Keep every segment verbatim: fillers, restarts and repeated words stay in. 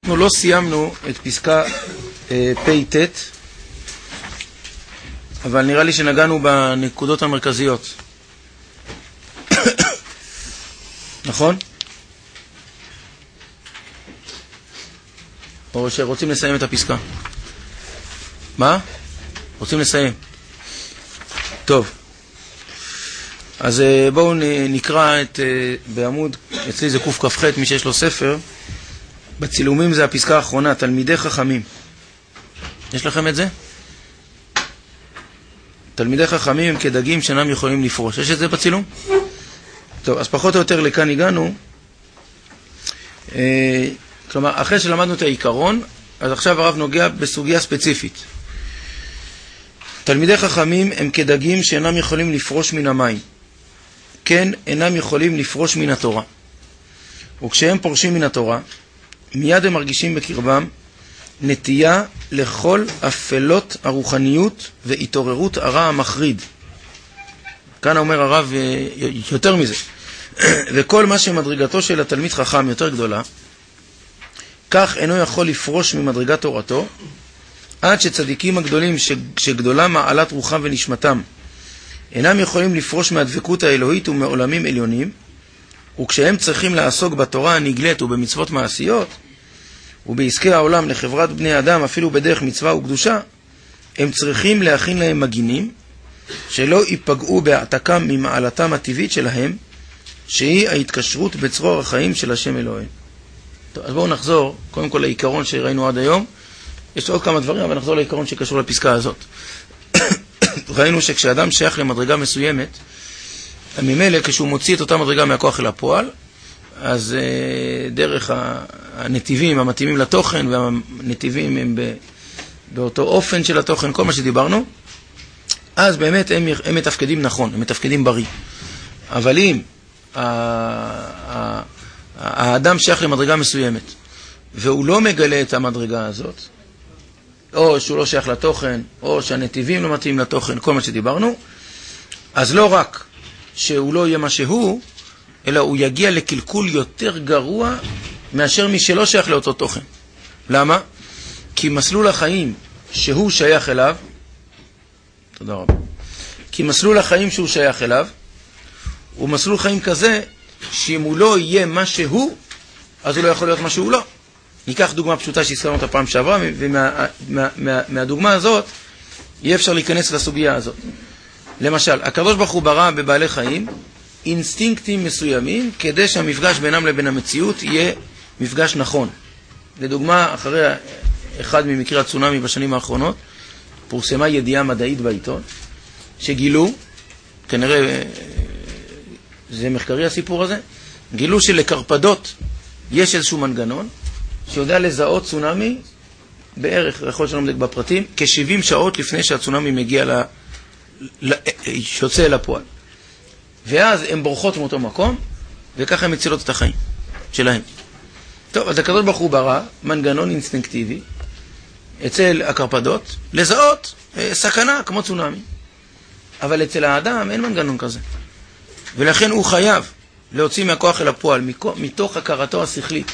אנחנו לא סיימנו את פסקה אה, פ' ט', אבל נראה לי שנגענו בנקודות המרכזיות. נכון? או שרוצים לסיים את הפסקה? מה? רוצים לסיים. טוב. אז בואו נקרא את, בעמוד, אצלי זה קוף כ"ח, מי שיש לו ספר, בצילומים זה הפסקה האחרונה, תלמידי חכמים. יש לכם את זה? תלמידי חכמים הם כדגים שאינם יכולים לפרוש. יש את זה בצילום? טוב, אז פחות או יותר לכאן הגענו. כלומר, אחרי שלמדנו את העיקרון, אז עכשיו הרב נוגע בסוגיה ספציפית. תלמידי חכמים הם כדגים שאינם יכולים לפרוש מן המים. כן, אינם יכולים לפרוש מן התורה. וכשהם פורשים מן התורה, מיד הם מרגישים בקרבם נטייה לכל אפלות הרוחניות והתעוררות הרע המחריד. כאן אומר הרב יותר מזה. וכל מה שמדרגתו של התלמיד חכם יותר גדולה, כך אינו יכול לפרוש ממדרגת תורתו, עד שצדיקים הגדולים שגדולה מעלת רוחם ונשמתם אינם יכולים לפרוש מהדבקות האלוהית ומעולמים עליונים, וכשהם צריכים לעסוק בתורה הנגלית ובמצוות מעשיות ובעסקי העולם לחברת בני אדם אפילו בדרך מצווה וקדושה, הם צריכים להכין להם מגינים שלא ייפגעו בהעתקם ממעלתם הטבעית שלהם, שהיא ההתקשרות בצרור החיים של השם אלוהים. טוב, אז בואו נחזור קודם כל לעיקרון שראינו עד היום. יש עוד כמה דברים, אבל נחזור לעיקרון שקשור לפסקה הזאת. ראינו שכשאדם שייך למדרגה מסוימת, ממילא כשהוא מוציא את אותה מדרגה מהכוח אל הפועל, אז אה, דרך הנתיבים המתאימים לתוכן, והנתיבים הם ב, באותו אופן של התוכן, כל מה שדיברנו, אז באמת הם, הם מתפקדים נכון, הם מתפקדים בריא. אבל אם ה, ה, האדם שייך למדרגה מסוימת, והוא לא מגלה את המדרגה הזאת, או שהוא לא שייך לתוכן, או שהנתיבים לא מתאים לתוכן, כל מה שדיברנו, אז לא רק שהוא לא יהיה מה שהוא, אלא הוא יגיע לקלקול יותר גרוע מאשר מי שלא שייך לאותו תוכן. למה? כי מסלול החיים שהוא שייך אליו, תודה רבה, כי מסלול החיים שהוא שייך אליו, הוא מסלול חיים כזה, שאם הוא לא יהיה מה שהוא, אז הוא לא יכול להיות מה שהוא לא. ניקח דוגמה פשוטה שהזכרנו אותה פעם שעברה, ומהדוגמה הזאת יהיה אפשר להיכנס לסוגיה הזאת. למשל, הקדוש ברוך הוא ברא בבעלי חיים אינסטינקטים מסוימים, כדי שהמפגש בינם לבין המציאות יהיה מפגש נכון. לדוגמה, אחרי אחד ממקרי הצונמי בשנים האחרונות, פורסמה ידיעה מדעית בעיתון, שגילו, כנראה זה מחקרי הסיפור הזה, גילו שלקרפדות יש איזשהו מנגנון, שיודע לזהות צונמי בערך, יכול להיות שלא מדק בפרטים, כ-שבעים שעות לפני שהצונמי מגיע ל... ל... שיוצא אל הפועל. ואז הן בורחות מאותו מקום, וככה הן מצילות את החיים שלהם. טוב, אז הקדוש ברוך הוא ברא מנגנון אינסטינקטיבי אצל הקרפדות, לזהות סכנה כמו צונמי. אבל אצל האדם אין מנגנון כזה. ולכן הוא חייב להוציא מהכוח אל הפועל, מתוך הכרתו השכלית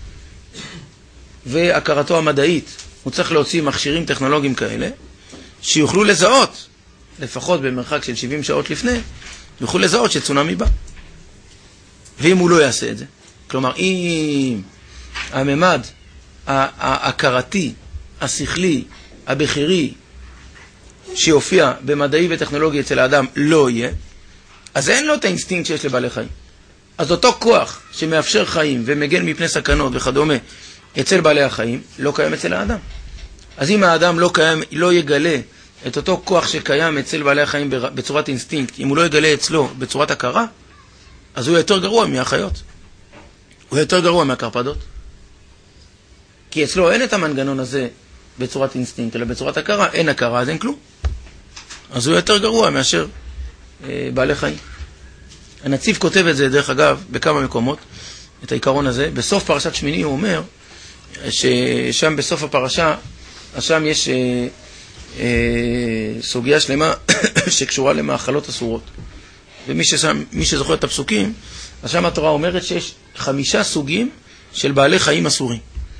והכרתו המדעית, הוא צריך להוציא מכשירים טכנולוגיים כאלה, שיוכלו לזהות, לפחות במרחק של שבעים שעות לפני, יוכלו לזהות שצונמי בא. ואם הוא לא יעשה את זה, כלומר, אם הממד ההכרתי, השכלי, הבחירי, שיופיע במדעי וטכנולוגי אצל האדם לא יהיה, אז אין לו את האינסטינקט שיש לבעלי חיים. אז אותו כוח שמאפשר חיים ומגן מפני סכנות וכדומה אצל בעלי החיים, לא קיים אצל האדם. אז אם האדם לא, קיים, לא יגלה את אותו כוח שקיים אצל בעלי החיים בצורת אינסטינקט, אם הוא לא יגלה אצלו בצורת הכרה, אז הוא יותר גרוע מהחיות. הוא יותר גרוע מהקרפדות. כי אצלו אין את המנגנון הזה בצורת אינסטינקט, אלא בצורת הכרה. אין הכרה, אז אין כלום. אז הוא יותר גרוע מאשר אה, בעלי חיים. הנציב כותב את זה, דרך אגב, בכמה מקומות, את העיקרון הזה. בסוף פרשת שמיני הוא אומר, ששם בסוף הפרשה, שם יש אה, אה, סוגיה שלמה שקשורה למאכלות אסורות. ומי ששם, מי שזוכר את הפסוקים, אז שם התורה אומרת שיש חמישה סוגים של בעלי חיים אסורים.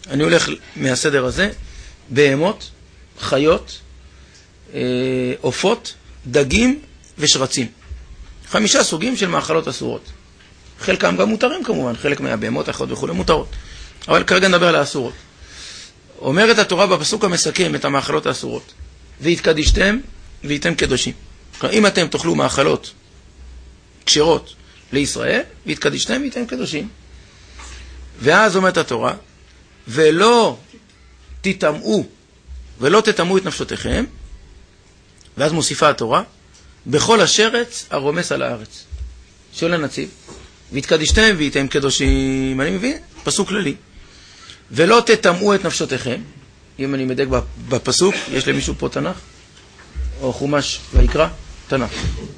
אני הולך מהסדר הזה, בהמות, חיות, עופות, דגים ושרצים. חמישה סוגים של מאכלות אסורות. חלקם גם מותרים כמובן, חלק מהבהמות, החיות וכו' מותרות. אבל כרגע נדבר על האסורות. אומרת התורה בפסוק המסכם את המאכלות האסורות. והתקדישתם והייתם קדושים. כלומר, אם אתם תאכלו מאכלות כשרות לישראל, והתקדישתם והייתם קדושים. ואז אומרת התורה, ולא תטמאו, ולא תטמאו את נפשותיכם, ואז מוסיפה התורה, בכל השרץ הרומס על הארץ. שואל הנציב, והתקדישתם והייתם קדושים, אני מבין? פסוק כללי. ולא תטמאו את נפשותיכם, אם אני מדק בפסוק, יש למישהו פה תנ"ך? או חומש ויקרא? תנ"ך.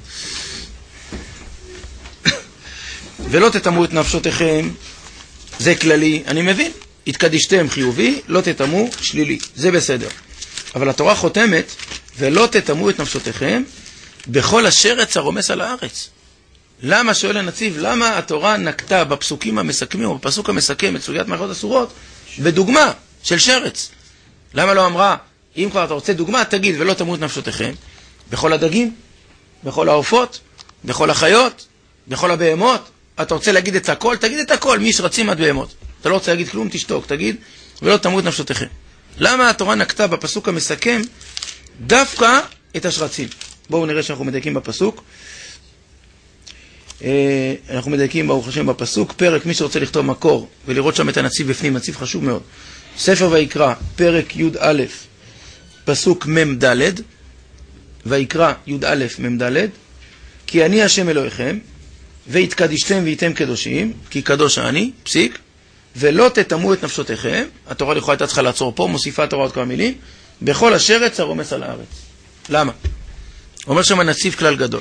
ולא תטמאו את נפשותיכם, זה כללי, אני מבין. התקדישתם חיובי, לא תטמאו שלילי, זה בסדר. אבל התורה חותמת, ולא תטמאו את נפשותיכם, בכל השרץ הרומס על הארץ. למה, שואל הנציב, למה התורה נקטה בפסוקים המסכמים, או בפסוק המסכם את סוגיית מאכלות אסורות, בדוגמה של שרץ? למה לא אמרה, אם כבר אתה רוצה דוגמה, תגיד, ולא תטמאו את נפשותיכם, בכל הדגים, בכל העופות, בכל החיות, בכל הבהמות? אתה רוצה להגיד את הכל? תגיד את הכל, מי שרצים עד בהמות. אתה לא רוצה להגיד כלום, תשתוק, תגיד, ולא תטמאו את נפשותיכם. למה התורה נקטה בפסוק המסכם דווקא את השרצים? בואו נראה שאנחנו מדייקים בפסוק. אנחנו מדייקים ברוך השם בפסוק, פרק, מי שרוצה לכתוב מקור ולראות שם את הנציב בפנים, נציב חשוב מאוד. ספר ויקרא, פרק י' א', פסוק מ' ד', ויקרא י' א' מ' ד', כי אני השם אלוהיכם, והתקדישתם והייתם קדושים, כי קדוש אני, פסיק, ולא תטמאו את נפשותיכם, התורה לכאורה הייתה צריכה לעצור פה, מוסיפה התורה עוד כמה מילים, בכל השרץ הרומס על הארץ. למה? אומר שם הנציב כלל גדול,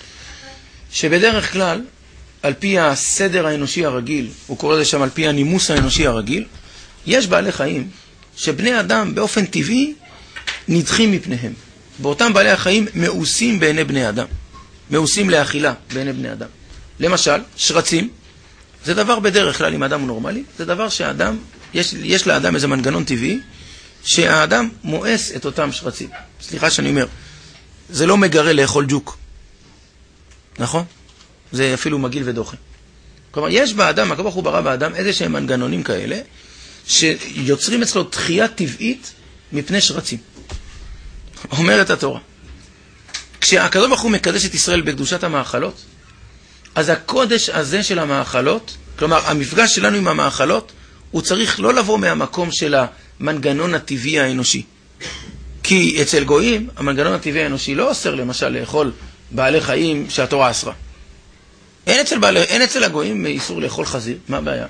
שבדרך כלל, על פי הסדר האנושי הרגיל, הוא קורא לזה שם על פי הנימוס האנושי הרגיל, יש בעלי חיים שבני אדם באופן טבעי נדחים מפניהם. באותם בעלי החיים מאוסים בעיני בני אדם. מאוסים לאכילה בעיני בני אדם. למשל, שרצים, זה דבר בדרך כלל, אם האדם הוא נורמלי, זה דבר שהאדם, יש, יש לאדם איזה מנגנון טבעי, שהאדם מואס את אותם שרצים. סליחה שאני אומר, זה לא מגרה לאכול ג'וק. נכון? זה אפילו מגיל ודוחה. כלומר, יש באדם, הקדוש ברוך הוא ברא באדם איזה שהם מנגנונים כאלה, שיוצרים אצלו דחייה טבעית מפני שרצים. אומרת התורה, כשהקדוש ברוך הוא מקדש את ישראל בקדושת המאכלות, אז הקודש הזה של המאכלות, כלומר, המפגש שלנו עם המאכלות, הוא צריך לא לבוא מהמקום של המנגנון הטבעי האנושי. כי אצל גויים, המנגנון הטבעי האנושי לא אוסר למשל לאכול בעלי חיים שהתורה אסרה. אין אצל, בעלי, אין אצל הגויים איסור לאכול חזיר, מה הבעיה?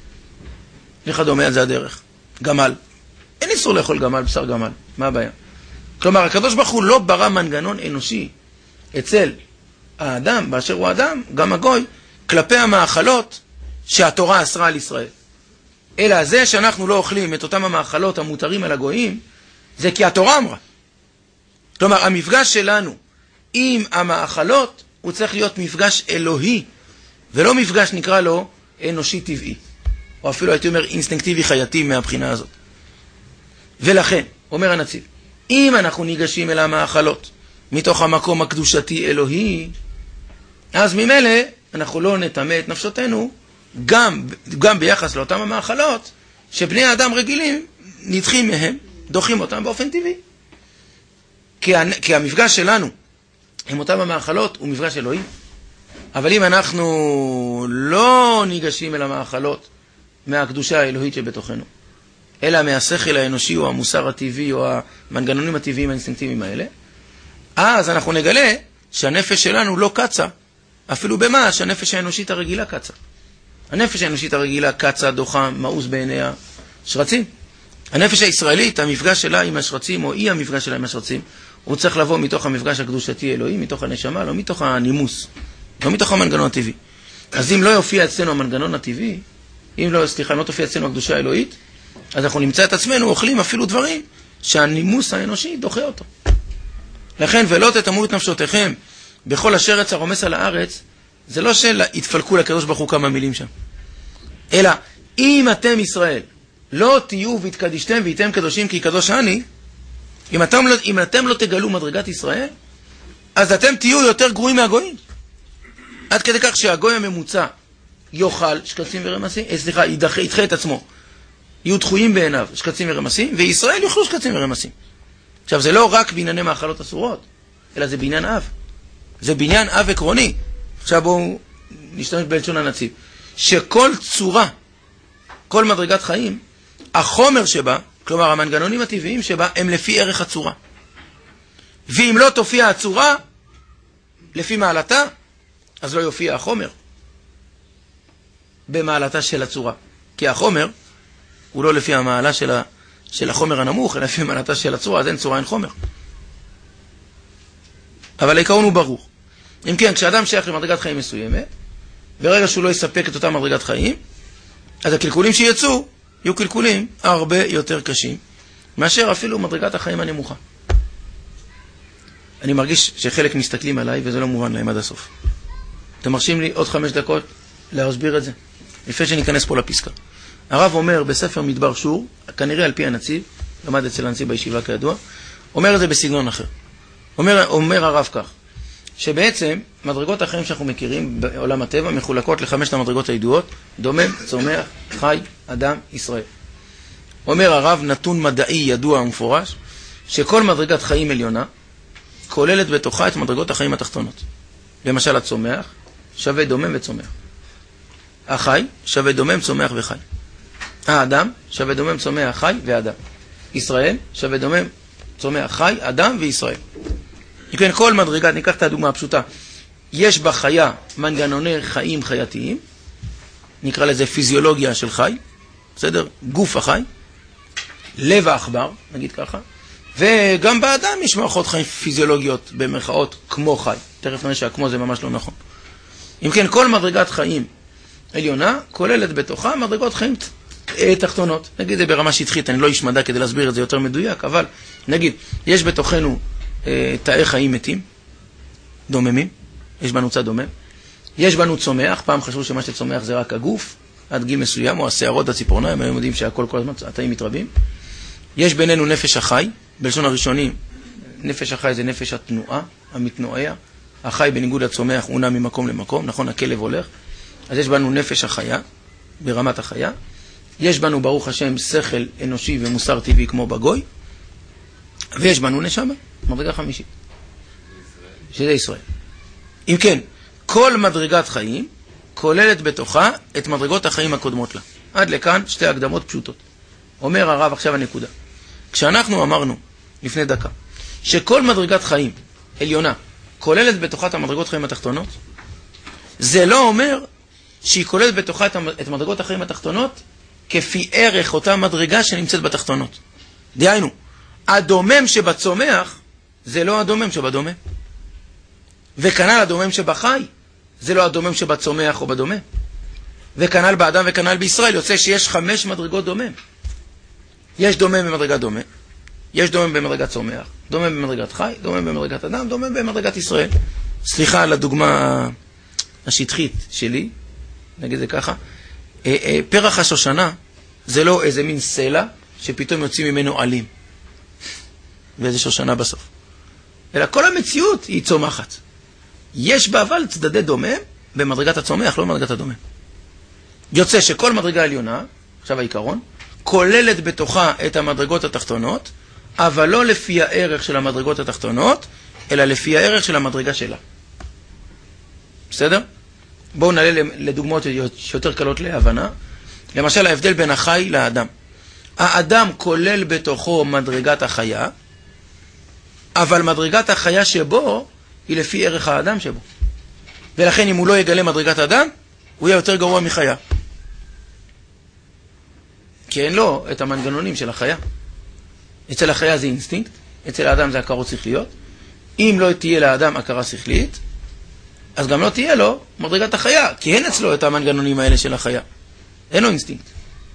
וכדומה, זה הדרך. גמל. אין איסור לאכול גמל, בשר גמל, מה הבעיה? כלומר, הקדוש ברוך הוא לא ברא מנגנון אנושי אצל האדם, באשר הוא האדם, גם הגוי, כלפי המאכלות שהתורה אסרה על ישראל. אלא זה שאנחנו לא אוכלים את אותם המאכלות המותרים על הגויים, זה כי התורה אמרה. כלומר, המפגש שלנו עם המאכלות הוא צריך להיות מפגש אלוהי, ולא מפגש נקרא לו אנושי טבעי, או אפילו הייתי אומר אינסטינקטיבי חייתי מהבחינה הזאת. ולכן, אומר הנציב, אם אנחנו ניגשים אל המאכלות מתוך המקום הקדושתי אלוהי, אז ממילא אנחנו לא נטמא את נפשותנו גם, גם ביחס לאותם המאכלות שבני האדם רגילים נדחים מהם, דוחים אותם באופן טבעי. כי, כי המפגש שלנו עם אותם המאכלות הוא מפגש אלוהי. אבל אם אנחנו לא ניגשים אל המאכלות מהקדושה האלוהית שבתוכנו, אלא מהשכל האנושי או המוסר הטבעי או המנגנונים הטבעיים האינסטינקטיביים האלה, אז אנחנו נגלה שהנפש שלנו לא קצה, אפילו במה שהנפש האנושית הרגילה קצה. הנפש האנושית הרגילה קצה, דוחה, מאוס בעיניה, שרצים. הנפש הישראלית, המפגש שלה עם השרצים, או אי המפגש שלה עם השרצים, הוא צריך לבוא מתוך המפגש הקדושתי אלוהי, מתוך הנשמה, לא מתוך הנימוס, לא מתוך המנגנון הטבעי. אז אם לא יופיע אצלנו המנגנון הטבעי, אם לא, סליחה, לא תופיע אצלנו הקדושה האלוהית, אז אנחנו נמצא את עצמנו אוכלים אפילו דברים שהנימוס האנושי דוחה אותו. לכן, ולא תטמאו את נפשותיכם בכל השרץ הרומס על הארץ, זה לא שהתפלקו לקדוש ברוך הוא כמה מילים שם. אלא, אם אתם ישראל לא תהיו והתקדישתם והייתם קדושים כי קדוש אני, אם אתם, לא, אם אתם לא תגלו מדרגת ישראל, אז אתם תהיו יותר גרועים מהגויים. עד כדי כך שהגוי הממוצע יאכל שקצים ורמסים, אה, סליחה, ידחה, ידחה את עצמו, יהיו דחויים בעיניו שקצים ורמסים, וישראל יאכלו שקצים ורמסים. עכשיו, זה לא רק בענייני מאכלות אסורות, אלא זה בעניין אב. זה בעניין אב עקרוני. עכשיו בואו נשתמש בלשון הנציב. שכל צורה, כל מדרגת חיים, החומר שבה, כלומר המנגנונים הטבעיים שבה, הם לפי ערך הצורה. ואם לא תופיע הצורה, לפי מעלתה, אז לא יופיע החומר במעלתה של הצורה. כי החומר הוא לא לפי המעלה של, ה, של החומר הנמוך, אלא לפי מעלתה של הצורה, אז אין צורה, אין חומר. אבל העיקרון הוא ברור. אם כן, כשאדם שייך למדרגת חיים מסוימת, ברגע שהוא לא יספק את אותה מדרגת חיים, אז הקלקולים שיצאו יהיו קלקולים הרבה יותר קשים, מאשר אפילו מדרגת החיים הנמוכה. אני מרגיש שחלק מסתכלים עליי וזה לא מובן להם עד הסוף. אתם מרשים לי עוד חמש דקות להסביר את זה? לפני שניכנס פה לפסקה. הרב אומר בספר מדבר שור, כנראה על פי הנציב, למד אצל הנציב בישיבה כידוע, אומר את זה בסגנון אחר. אומר, אומר הרב כך, שבעצם מדרגות החיים שאנחנו מכירים בעולם הטבע מחולקות לחמשת המדרגות הידועות, דומם, צומח, חי, אדם, ישראל. אומר הרב נתון מדעי ידוע ומפורש, שכל מדרגת חיים עליונה כוללת בתוכה את מדרגות החיים התחתונות. למשל הצומח שווה דומם וצומח. החי שווה דומם, צומח וחי. האדם שווה דומם, צומח, חי ואדם. ישראל שווה דומם, צומח, חי, אדם וישראל. כן, כל מדרגה, ניקח את הדוגמה הפשוטה, יש בה חיה מנגנוני חיים חייתיים, נקרא לזה פיזיולוגיה של חי, בסדר? גוף החי, לב העכבר, נגיד ככה, וגם באדם יש מערכות חיים פיזיולוגיות במרכאות כמו חי. תכף נראה שהכמו זה ממש לא נכון. אם כן, כל מדרגת חיים עליונה כוללת בתוכה מדרגות חיים תחתונות. נגיד זה ברמה שטחית, אני לא איש מדע כדי להסביר את זה יותר מדויק, אבל נגיד, יש בתוכנו אה, תאי חיים מתים, דוממים, יש בנו צד דומם, יש בנו צומח, פעם חשבו שמה שצומח זה רק הגוף, עד גיל מסוים, או השערות, הציפורניים, הם יודעים שהכל כל הזמן, התאים מתרבים. יש בינינו נפש החי, בלשון הראשונים, נפש החי זה נפש התנועה, המתנועע, החי בניגוד לצומח הוא נע ממקום למקום, נכון, הכלב הולך, אז יש בנו נפש החיה, ברמת החיה, יש בנו ברוך השם שכל אנושי ומוסר טבעי כמו בגוי, ויש בנו נשמה, מדרגה חמישית, שזה ישראל. אם כן, כל מדרגת חיים כוללת בתוכה את מדרגות החיים הקודמות לה. עד לכאן שתי הקדמות פשוטות. אומר הרב עכשיו הנקודה. כשאנחנו אמרנו לפני דקה שכל מדרגת חיים עליונה כוללת בתוכה את המדרגות חיים התחתונות, זה לא אומר שהיא כוללת בתוכה את מדרגות החיים התחתונות כפי ערך אותה מדרגה שנמצאת בתחתונות. דהיינו, הדומם שבצומח זה לא הדומם שבדומם. וכנ"ל הדומם שבחי זה לא הדומם שבצומח או בדומם. וכנ"ל באדם וכנ"ל בישראל יוצא שיש חמש מדרגות דומם. יש דומם במדרגת דומם, יש דומם במדרגת צומח, דומם במדרגת חי, דומם במדרגת אדם, דומם במדרגת ישראל. סליחה על הדוגמה השטחית שלי, נגיד זה ככה. פרח השושנה זה לא איזה מין סלע שפתאום יוצאים ממנו עלים ואיזה שושנה בסוף, אלא כל המציאות היא צומחת. יש בה אבל צדדי דומם במדרגת הצומח, לא במדרגת הדומם. יוצא שכל מדרגה עליונה, עכשיו העיקרון, כוללת בתוכה את המדרגות התחתונות, אבל לא לפי הערך של המדרגות התחתונות, אלא לפי הערך של המדרגה שלה. בסדר? בואו נעלה לדוגמאות שיותר קלות להבנה. למשל, ההבדל בין החי לאדם. האדם כולל בתוכו מדרגת החיה, אבל מדרגת החיה שבו היא לפי ערך האדם שבו. ולכן אם הוא לא יגלה מדרגת אדם, הוא יהיה יותר גרוע מחיה. כי אין לו את המנגנונים של החיה. אצל החיה זה אינסטינקט, אצל האדם זה הכרות שכליות. אם לא תהיה לאדם הכרה שכלית, אז גם לא תהיה לו מדרגת החיה, כי אין אצלו את המנגנונים האלה של החיה. אין לו אינסטינקט.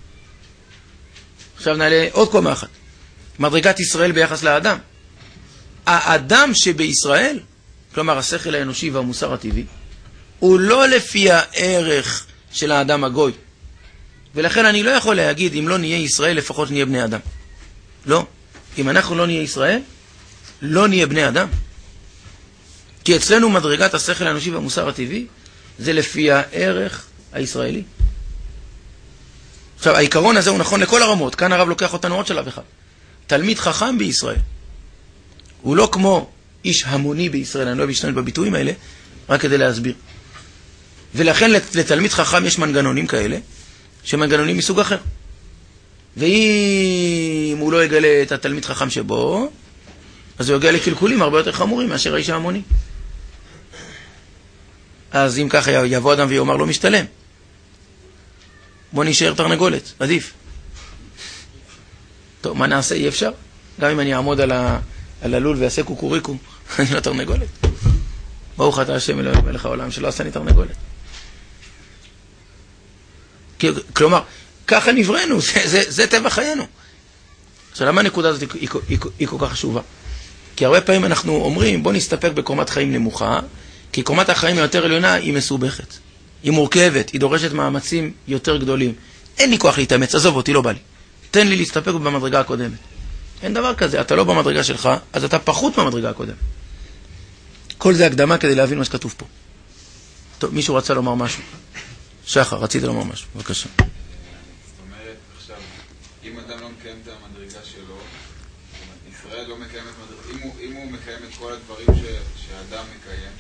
עכשיו נעלה עוד קומה אחת. מדרגת ישראל ביחס לאדם. האדם שבישראל, כלומר השכל האנושי והמוסר הטבעי, הוא לא לפי הערך של האדם הגוי, ולכן אני לא יכול להגיד, אם לא נהיה ישראל, לפחות נהיה בני אדם. לא. אם אנחנו לא נהיה ישראל, לא נהיה בני אדם. כי אצלנו מדרגת השכל האנושי והמוסר הטבעי, זה לפי הערך הישראלי. עכשיו, העיקרון הזה הוא נכון לכל הרמות. כאן הרב לוקח אותנו עוד שלב אחד. תלמיד חכם בישראל. הוא לא כמו איש המוני בישראל, אני לא אוהב להשתמש בביטויים האלה, רק כדי להסביר. ולכן לתלמיד חכם יש מנגנונים כאלה, שמנגנונים מסוג אחר. ואם הוא לא יגלה את התלמיד חכם שבו, אז הוא יגיע לקלקולים הרבה יותר חמורים מאשר האיש המוני. אז אם ככה יבוא אדם ויאמר לא משתלם. בוא נשאר תרנגולת, עדיף. טוב, מה נעשה? אי אפשר? גם אם אני אעמוד על, ה... על הלול ועשה קוקוריקו, אני לא תרנגולת. ברוך אתה השם אלוהינו מלך העולם שלא עשה לי תרנגולת. כלומר, ככה נבראנו, זה, זה, זה טבע חיינו. עכשיו, למה הנקודה הזאת היא, היא, היא, היא כל כך חשובה? כי הרבה פעמים אנחנו אומרים, בוא נסתפק בקומת חיים נמוכה, כי קומת החיים היותר עליונה היא מסובכת. היא מורכבת, היא דורשת מאמצים יותר גדולים. אין לי כוח להתאמץ, עזוב אותי, לא בא לי. תן לי להסתפק במדרגה הקודמת. אין דבר כזה, אתה לא במדרגה שלך, אז אתה פחות במדרגה הקודמת. כל זה הקדמה כדי להבין מה שכתוב פה. טוב, מישהו רצה לומר משהו? שחר, רצית לומר משהו, בבקשה. זאת אומרת, עכשיו, אם אדם לא מקיים את המדרגה שלו, ישראל לא מקיים את מדרגה, אם הוא, אם הוא מקיים את כל הדברים ש, שהאדם מקיים,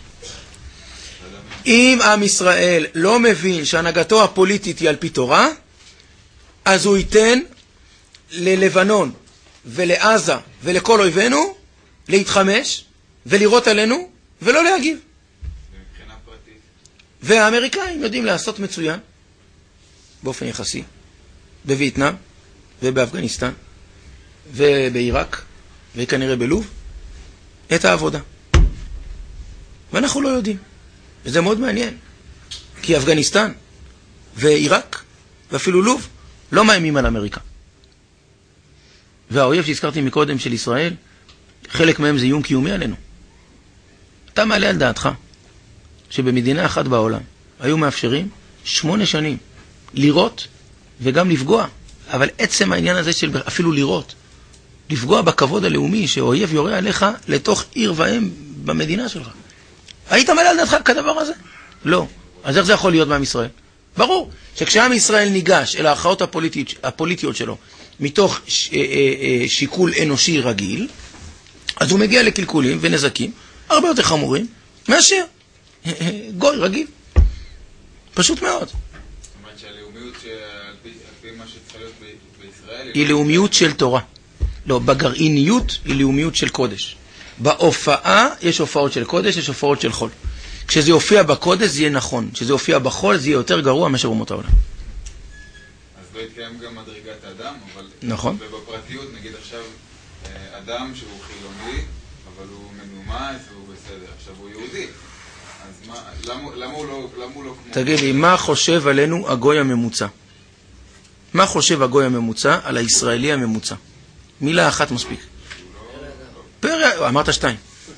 אם עם ישראל לא מבין שהנהגתו הפוליטית היא על פי תורה, אז הוא ייתן ללבנון ולעזה ולכל אויבינו להתחמש ולראות עלינו ולא להגיב. מבחינה פרטית. והאמריקאים יודעים לעשות מצוין, באופן יחסי, בווייטנאם ובאפגניסטן ובעיראק וכנראה בלוב, את העבודה. ואנחנו לא יודעים. וזה מאוד מעניין. כי אפגניסטן ועיראק ואפילו לוב לא מאיימים על אמריקה. והאויב שהזכרתי מקודם של ישראל, חלק מהם זה איום קיומי עלינו. אתה מעלה על דעתך שבמדינה אחת בעולם היו מאפשרים שמונה שנים לראות וגם לפגוע. אבל עצם העניין הזה של אפילו לראות, לפגוע בכבוד הלאומי שאויב יורה עליך לתוך עיר והם במדינה שלך. היית מעלה על דעתך כדבר הזה? לא. אז איך זה יכול להיות מעם ישראל? ברור שכשעם ישראל ניגש אל ההכרעות הפוליטיות, הפוליטיות שלו מתוך ש, אה, אה, שיקול אנושי רגיל, אז הוא מגיע לקלקולים ונזקים הרבה יותר חמורים מאשר אה, אה, גוי רגיל. פשוט מאוד. זאת אומרת שהלאומיות שעל פי, על פי מה שצריכה להיות בישראל היא לאומיות של תורה. לא, בגרעיניות היא לאומיות של קודש. בהופעה יש הופעות של קודש, יש הופעות של חול. כשזה יופיע בקודש זה יהיה נכון, כשזה יופיע בחול זה יהיה יותר גרוע מאשר אומות העולם. אז לא יתקיים גם מדרגת האדם, אבל נכון. ובפרטיות נגיד עכשיו אדם שהוא חילוני, אבל הוא מנומס והוא בסדר, עכשיו הוא יהודי. אז מה, למה, למה הוא לא, למה הוא לא כמו... תגיד לי, מה חושב עלינו הגוי הממוצע? מה חושב הגוי הממוצע על הישראלי הממוצע? מילה אחת מספיק. פרא, אמרת שתיים.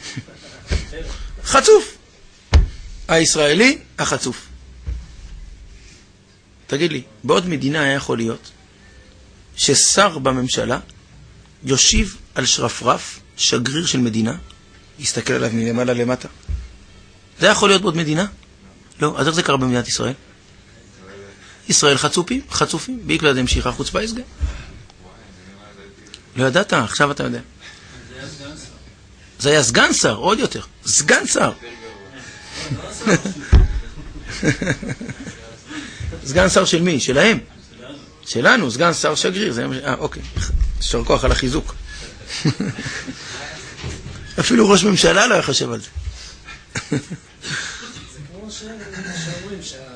חצוף. הישראלי, החצוף. תגיד לי, בעוד מדינה היה יכול להיות ששר בממשלה יושיב על שרפרף שגריר של מדינה, יסתכל עליו מלמעלה למטה. זה יכול להיות בעוד מדינה? לא. אז איך זה קרה במדינת ישראל? ישראל חצופים, חצופים, בעיקר זה המשיכה חוץ בהסגר. לא ידעת, עכשיו אתה יודע. זה היה סגן שר, עוד יותר. סגן שר. סגן שר של מי? שלהם. שלנו, סגן שר שגריר. אה, אוקיי. שר כוח על החיזוק. אפילו ראש ממשלה לא יחשב על זה. זה כמו שאומרים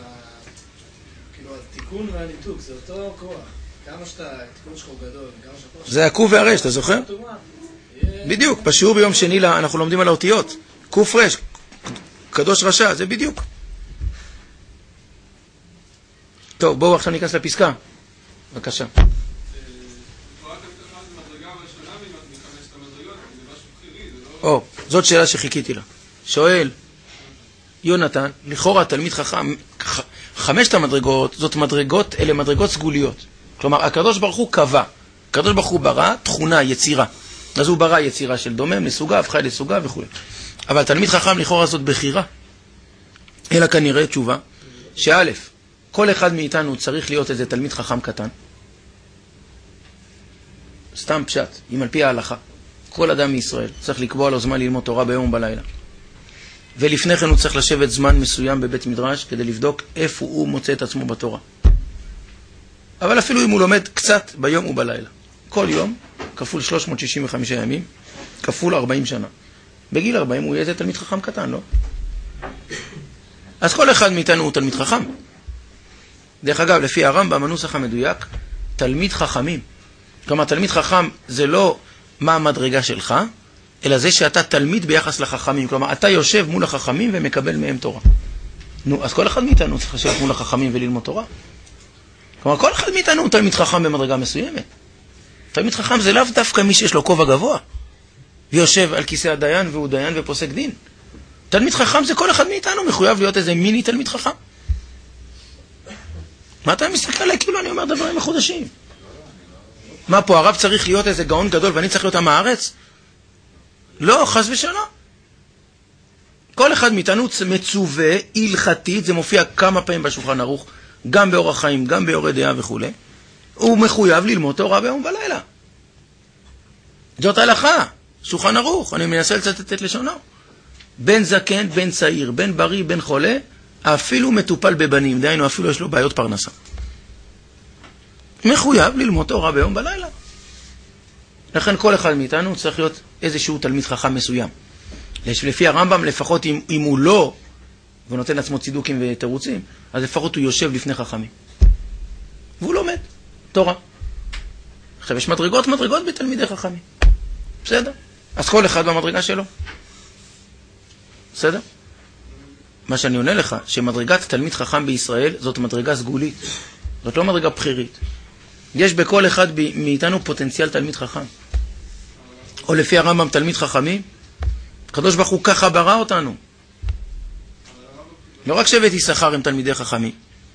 שהתיקון והניתוק זה אותו כוח. כמה שאתה, התיקון שלך הוא גדול, כמה שאתה... זה הקוף והרש, אתה זוכר? בדיוק, בשיעור ביום שני אנחנו לומדים על האותיות. קוף רש, קדוש רשע, זה בדיוק. טוב, בואו עכשיו ניכנס לפסקה. בבקשה. או, זאת שאלה שחיכיתי לה. שואל יונתן, לכאורה תלמיד חכם, חמשת המדרגות, זאת מדרגות, אלה מדרגות סגוליות. כלומר, הקדוש ברוך הוא קבע. הקדוש ברוך הוא ברא תכונה, יצירה. אז הוא ברא יצירה של דומם, לסוגיו, חי לסוגיו וכו'. אבל תלמיד חכם לכאורה זאת בחירה. אלא כנראה תשובה, שא', כל אחד מאיתנו צריך להיות איזה תלמיד חכם קטן. סתם פשט, אם על פי ההלכה. כל אדם מישראל צריך לקבוע לו זמן ללמוד תורה ביום ובלילה. ולפני כן הוא צריך לשבת זמן מסוים בבית מדרש כדי לבדוק איפה הוא מוצא את עצמו בתורה. אבל אפילו אם הוא לומד קצת ביום ובלילה. כל יום, כפול שלוש מאות שישים וחמישה ימים, כפול ארבעים שנה. בגיל ארבעים הוא יהיה איזה תלמיד חכם קטן, לא? אז כל אחד מאיתנו הוא תלמיד חכם. דרך אגב, לפי הרמב"ם, הנוסח המדויק, תלמיד חכמים. כלומר, תלמיד חכם זה לא מה המדרגה שלך, אלא זה שאתה תלמיד ביחס לחכמים. כלומר, אתה יושב מול החכמים ומקבל מהם תורה. נו, אז כל אחד מאיתנו צריך לשבת מול החכמים וללמוד תורה. כלומר, כל אחד מאיתנו הוא תלמיד חכם במדרגה מסוימת. תלמיד חכם זה לאו דווקא מי שיש לו כובע גבוה, ויושב על כיסא הדיין והוא דיין ופוסק דין. תלמיד חכם זה כל אחד מאיתנו מחויב להיות איזה מיני תלמיד חכם. מה אתה מסתכל עליי? כאילו אני אומר דברים מחודשים. מה פה, הרב צריך להיות איזה גאון גדול ואני צריך להיות עם הארץ? לא, חס ושלום. כל אחד מאיתנו מצווה הלכתית, זה מופיע כמה פעמים בשולחן ערוך, גם באורח חיים, גם ביורה דעה וכו'. הוא מחויב ללמוד תורה ביום בלילה. זאת הלכה, שולחן ערוך, אני מנסה לצטט את לשונו. בן זקן, בן צעיר, בן בריא, בן חולה, אפילו מטופל בבנים, דהיינו אפילו יש לו בעיות פרנסה. מחויב ללמוד תורה ביום בלילה. לכן כל אחד מאיתנו צריך להיות איזשהו תלמיד חכם מסוים. לפי הרמב"ם, לפחות אם, אם הוא לא, והוא נותן לעצמו צידוקים ותירוצים, אז לפחות הוא יושב לפני חכמים. והוא לומד תורה. עכשיו יש מדרגות מדרגות בתלמידי חכמים. בסדר? אז כל אחד במדרגה שלו. בסדר? מה שאני עונה לך, שמדרגת תלמיד חכם בישראל זאת מדרגה סגולית. זאת לא מדרגה בחירית. יש בכל אחד מאיתנו פוטנציאל תלמיד חכם. או לפי הרמב"ם תלמיד חכמים, הקדוש ברוך הוא ככה ברא אותנו. לא רק שבט יששכר הם תלמידי חכמים.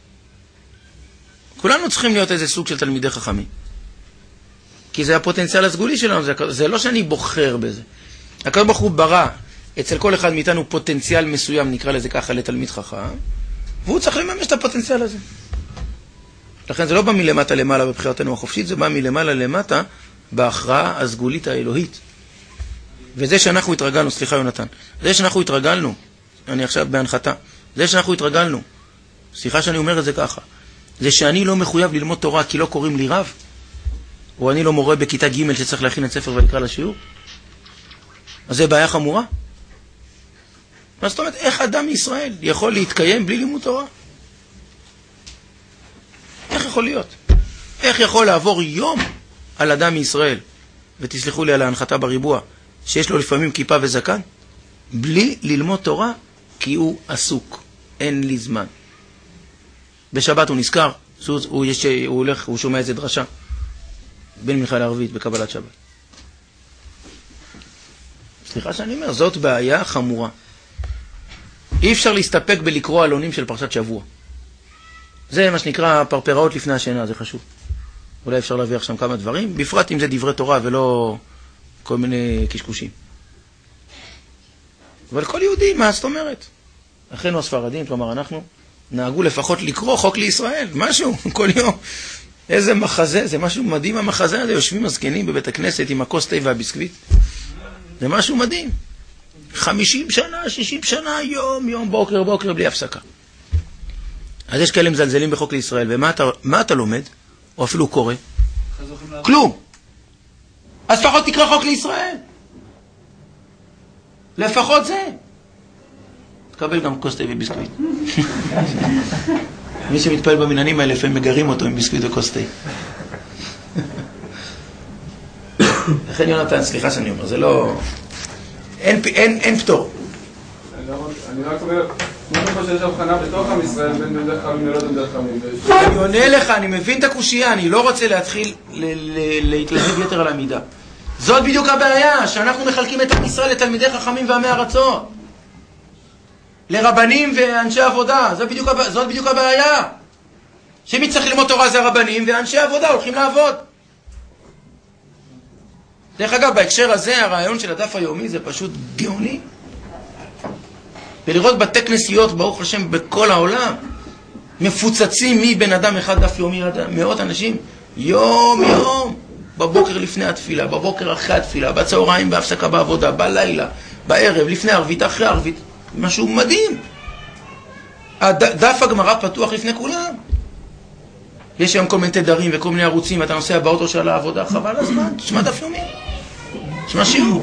כולנו צריכים להיות איזה סוג של תלמידי חכמים. כי זה הפוטנציאל הסגולי שלנו, זה, זה לא שאני בוחר בזה. הקדוש ברוך הוא ברא אצל כל אחד מאיתנו פוטנציאל מסוים, נקרא לזה ככה, לתלמיד חכם, והוא צריך לממש את הפוטנציאל הזה. לכן זה לא בא מלמטה למעלה בבחירתנו החופשית, זה בא מלמעלה למטה בהכרעה הסגולית האלוהית. וזה שאנחנו התרגלנו, סליחה יונתן, זה שאנחנו התרגלנו, אני עכשיו בהנחתה, זה שאנחנו התרגלנו, סליחה שאני אומר את זה ככה, זה שאני לא מחויב ללמוד תורה כי לא קוראים לי רב, או אני לא מורה בכיתה ג' שצריך להכין את ספר ולקרוא לשיעור. אז זה בעיה חמורה. מה זאת אומרת, איך אדם מישראל יכול להתקיים בלי לימוד תורה? איך יכול להיות? איך יכול לעבור יום על אדם מישראל, ותסלחו לי על ההנחתה בריבוע, שיש לו לפעמים כיפה וזקן, בלי ללמוד תורה, כי הוא עסוק. אין לי זמן. בשבת הוא נזכר, הוא, הוא, יש, הוא הולך, הוא שומע איזה דרשה, בן מיכאל הערבית בקבלת שבת. סליחה שאני אומר, זאת בעיה חמורה. אי אפשר להסתפק בלקרוא עלונים של פרשת שבוע. זה מה שנקרא פרפראות לפני השינה, זה חשוב. אולי אפשר להביא שם כמה דברים, בפרט אם זה דברי תורה ולא כל מיני קשקושים. אבל כל יהודי, מה זאת אומרת? אחינו הספרדים, כלומר אנחנו, נהגו לפחות לקרוא חוק לישראל, משהו, כל יום. איזה מחזה, זה משהו מדהים המחזה הזה, יושבים הזקנים בבית הכנסת עם הכוס תה והביסקוויט. זה משהו מדהים. חמישים שנה, שישים שנה, יום, יום, בוקר, בוקר, בלי הפסקה. אז יש כאלה מזלזלים בחוק לישראל, ומה אתה, מה אתה לומד? או אפילו קורא? כלום. אז לפחות תקרא חוק לישראל. לפחות זה. תקבל גם כוס תה וביסקוויט. מי שמתפעל במנהנים האלה, לפעמים מגרים אותו עם ביסקוויט וכוס תה. לכן יונתן, סליחה שאני אומר, זה לא... אין, אין, אין פטור. אני רק אומר, אני חושב שיש הבחנה בתוך עם ישראל בין בן דרך חמים ללא בן דרך חמים. אני עונה לך, אני מבין את הקושייה, אני לא רוצה להתחיל להתלהב יתר על המידה. זאת בדיוק הבעיה, שאנחנו מחלקים את עם ישראל לתלמידי חכמים ועמי ארצות. לרבנים ואנשי עבודה. זאת בדיוק, זאת בדיוק הבעיה. שמי צריך ללמוד תורה זה הרבנים, ואנשי עבודה הולכים לעבוד. דרך אגב, בהקשר הזה, הרעיון של הדף היומי זה פשוט גאוני. ולראות בתי כנסיות, ברוך השם, בכל העולם, מפוצצים מבן אדם אחד דף יומי, מאות אנשים, יום יום, בבוקר לפני התפילה, בבוקר אחרי התפילה, בצהריים, בהפסקה בעבודה, בלילה, בערב, לפני ערבית, אחרי ערבית. משהו מדהים. דף הגמרא פתוח לפני כולם. יש היום כל מיני תדרים וכל מיני ערוצים, אתה נוסע באוטו של העבודה, חבל הזמן, תשמע דף יומי. תשמע שיעור.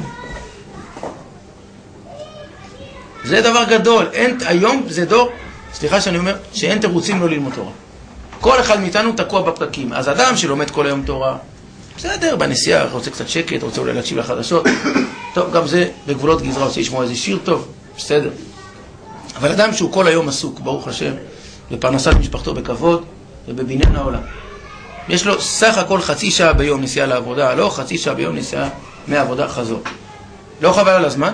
זה דבר גדול. אין, היום זה דור, סליחה שאני אומר, שאין תירוצים לא ללמוד תורה. כל אחד מאיתנו תקוע בפקקים. אז אדם שלומד כל היום תורה, בסדר, בנסיעה, רוצה קצת שקט, רוצה אולי להקשיב לחדשות. טוב, גם זה בגבולות גזרה, רוצה לשמוע איזה שיר טוב, בסדר. אבל אדם שהוא כל היום עסוק, ברוך השם, בפרנסת משפחתו בכבוד ובבניין העולם. יש לו סך הכל חצי שעה ביום נסיעה לעבודה, לא חצי שעה ביום נסיעה מהעבודה חזור. לא חבל על הזמן?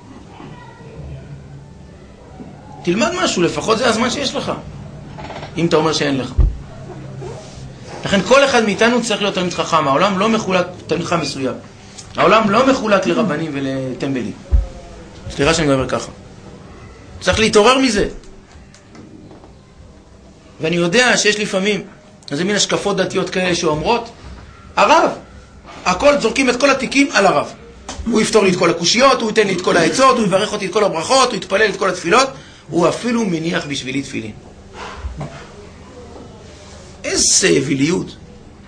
תלמד משהו, לפחות זה הזמן שיש לך. אם אתה אומר שאין לך. לכן כל אחד מאיתנו צריך להיות תלמיד חכם. העולם לא מחולק, תלמיד חכם מסוים. העולם לא מחולק לרבנים ולטמבלים. סליחה שאני מדבר ככה. צריך להתעורר מזה. ואני יודע שיש לפעמים איזה מין השקפות דתיות כאלה שאומרות, הרב, הכל, זורקים את כל התיקים על הרב. הוא יפתור לי את כל הקושיות, הוא ייתן לי את כל העצות, הוא יברך אותי את כל הברכות, הוא יתפלל את כל התפילות, הוא אפילו מניח בשבילי תפילין. איזה אוויליות.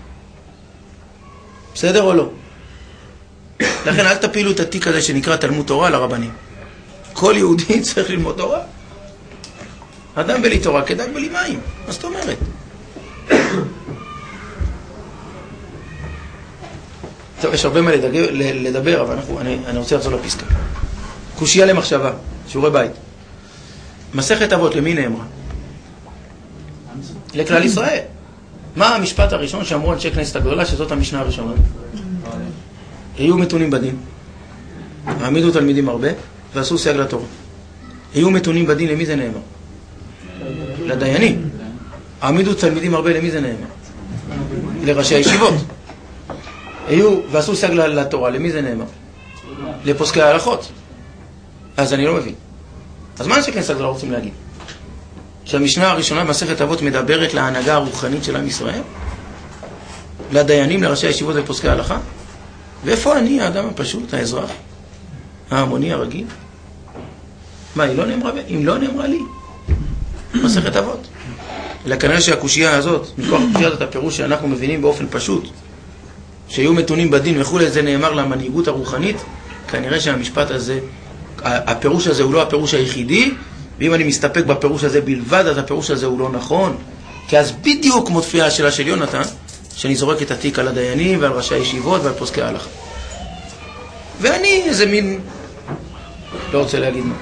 בסדר או לא? לכן אל תפילו את התיק הזה שנקרא תלמוד תורה לרבנים. כל יהודי צריך ללמוד תורה. אדם בלי תורה כדאי בלי מים. מה זאת אומרת? טוב, יש הרבה מה לדבר, לדבר אבל אנחנו, אני, אני רוצה לחזור לפסקה. קושיה למחשבה, שיעורי בית. מסכת אבות למי נאמרה? לכלל ישראל. מה המשפט הראשון שאמרו אנשי כנסת הגדולה, שזאת המשנה הראשונה? היו מתונים בדין, העמידו תלמידים הרבה, ועשו סייג לתורה. היו מתונים בדין, למי זה נאמר? לדיינים. העמידו תלמידים הרבה, למי זה נאמר? לראשי הישיבות. היו ועשו סייג לתורה, למי זה נאמר? לפוסקי ההלכות. אז אני לא מבין. אז מה אנשי כנסת הגדולה רוצים להגיד? שהמשנה הראשונה במסכת אבות מדברת להנהגה הרוחנית של עם ישראל? לדיינים, לראשי הישיבות ולפוסקי ההלכה? ואיפה אני, האדם הפשוט, האזרח, ההמוני, הרגיל? מה, היא לא נאמרה? אם לא נאמרה לי, מסכת אבות. אלא כנראה שהקושייה הזאת, מכוח הקושייה הזאת, הפירוש שאנחנו מבינים באופן פשוט, שהיו מתונים בדין וכו', זה נאמר למנהיגות הרוחנית, כנראה שהמשפט הזה, הפירוש הזה הוא לא הפירוש היחידי, ואם אני מסתפק בפירוש הזה בלבד, אז הפירוש הזה הוא לא נכון. כי אז בדיוק כמו תפילה השאלה של יונתן, שאני זורק את התיק על הדיינים ועל ראשי הישיבות ועל פוסקי ההלכה. ואני איזה מין, לא רוצה להגיד מה.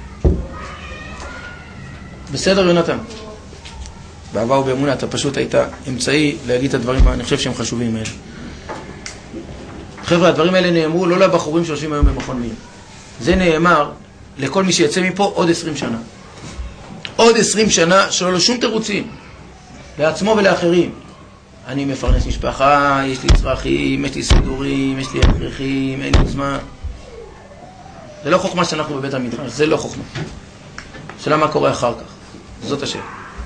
בסדר יונתן? באהבה ובאמונה אתה פשוט היית אמצעי להגיד את הדברים, אני חושב שהם חשובים האלה. חבר'ה, הדברים האלה נאמרו לא לבחורים שיושבים היום במכון מיר. זה נאמר לכל מי שיצא מפה עוד עשרים שנה. עוד עשרים שנה שלא לו שום תירוצים. לעצמו ולאחרים. אני מפרנס משפחה, יש לי צרכים, יש לי סידורים, יש לי הכרחים, אין לי זמן. זה לא חוכמה שאנחנו בבית המדרש, זה לא חוכמה. שאלה מה קורה אחר כך. זאת השאלה.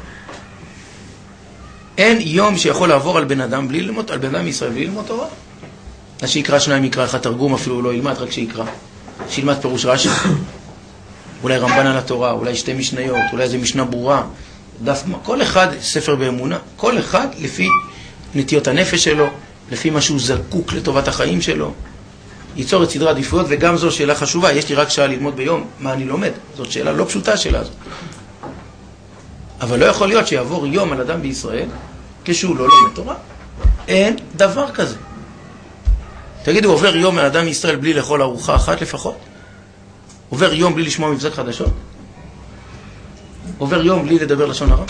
אין יום שיכול לעבור על בן אדם בלי ללמוד, על בן אדם ישראל בלי ללמוד תורה. אז שיקרא שניים יקרא, אחד תרגום אפילו לא ילמד, רק שיקרא. שילמד פירוש רש"י. אולי רמב"ן על התורה, אולי שתי משניות, אולי איזה משנה ברורה. דף, כל אחד ספר באמונה. כל אחד לפי נטיות הנפש שלו, לפי מה שהוא זקוק לטובת החיים שלו. ייצור את סדרי עדיפויות, וגם זו שאלה חשובה. יש לי רק שעה ללמוד ביום, מה אני לומד? זאת שאלה לא פשוטה, השאלה הזאת. אבל לא יכול להיות שיעבור יום על אדם בישראל כשהוא לא לומד תורה. אין דבר כזה. תגידו, עובר יום על אדם בישראל בלי לאכול ארוחה אחת לפחות? עובר יום בלי לשמוע מבזק חדשות? עובר יום בלי לדבר לשון הרע?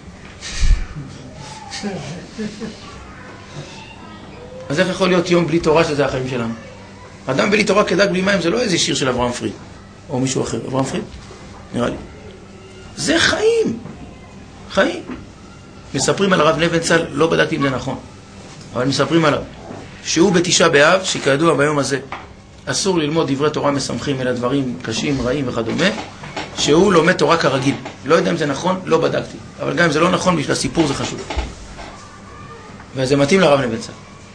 אז איך יכול להיות יום בלי תורה שזה החיים שלנו? אדם בלי תורה כדג בלי מים זה לא איזה שיר של אברהם פריד או מישהו אחר. אברהם פריד? נראה לי. זה חיים. חיים. מספרים על הרב נבנצל, לא בדקתי אם זה נכון, אבל מספרים עליו, שהוא בתשעה באב, שכידוע ביום הזה, אסור ללמוד דברי תורה משמחים, אלא דברים קשים, רעים וכדומה, שהוא לומד תורה כרגיל. לא יודע אם זה נכון, לא בדקתי. אבל גם אם זה לא נכון, בשביל הסיפור זה חשוב. וזה מתאים לרב נבנצל.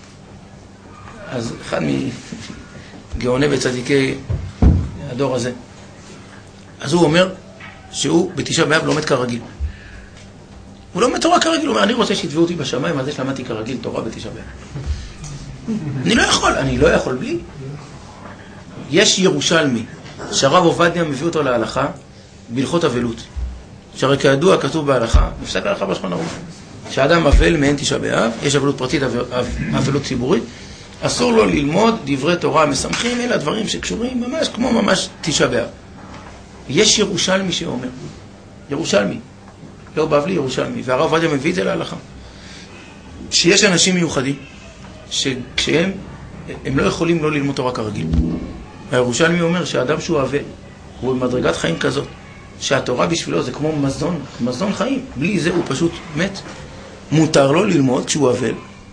אז אחד מגאוני וצדיקי הדור הזה, אז הוא אומר שהוא בתשעה באב לומד כרגיל. הוא לומד תורה כרגיל, הוא אומר, אני רוצה שיתבעו אותי בשמיים, אז זה שלמדתי כרגיל תורה בתשעה באב. אני לא יכול, אני לא יכול בלי. יש ירושלמי, שהרב עובדיה מביא אותו להלכה, בהלכות אבלות. שהרי כידוע כתוב בהלכה, נפסק להלכה בשולחן ערוך, שהאדם אבל מעין תשעה באב, יש אבלות פרטית, אבלות ציבורית, אסור לו ללמוד דברי תורה משמחים, אלא דברים שקשורים ממש כמו ממש תשעה באב. יש ירושלמי שאומר, ירושלמי, לא בבלי, ירושלמי, והרב עובדיה מביא את זה להלכה, שיש אנשים מיוחדים, שכשהם, הם לא יכולים לא ללמוד תורה כרגיל. הירושלמי אומר שהאדם שהוא אבל, הוא במדרגת חיים כזאת, שהתורה בשבילו זה כמו מזון, מזון חיים. בלי זה הוא פשוט מת. מותר לו ללמוד כשהוא אבל,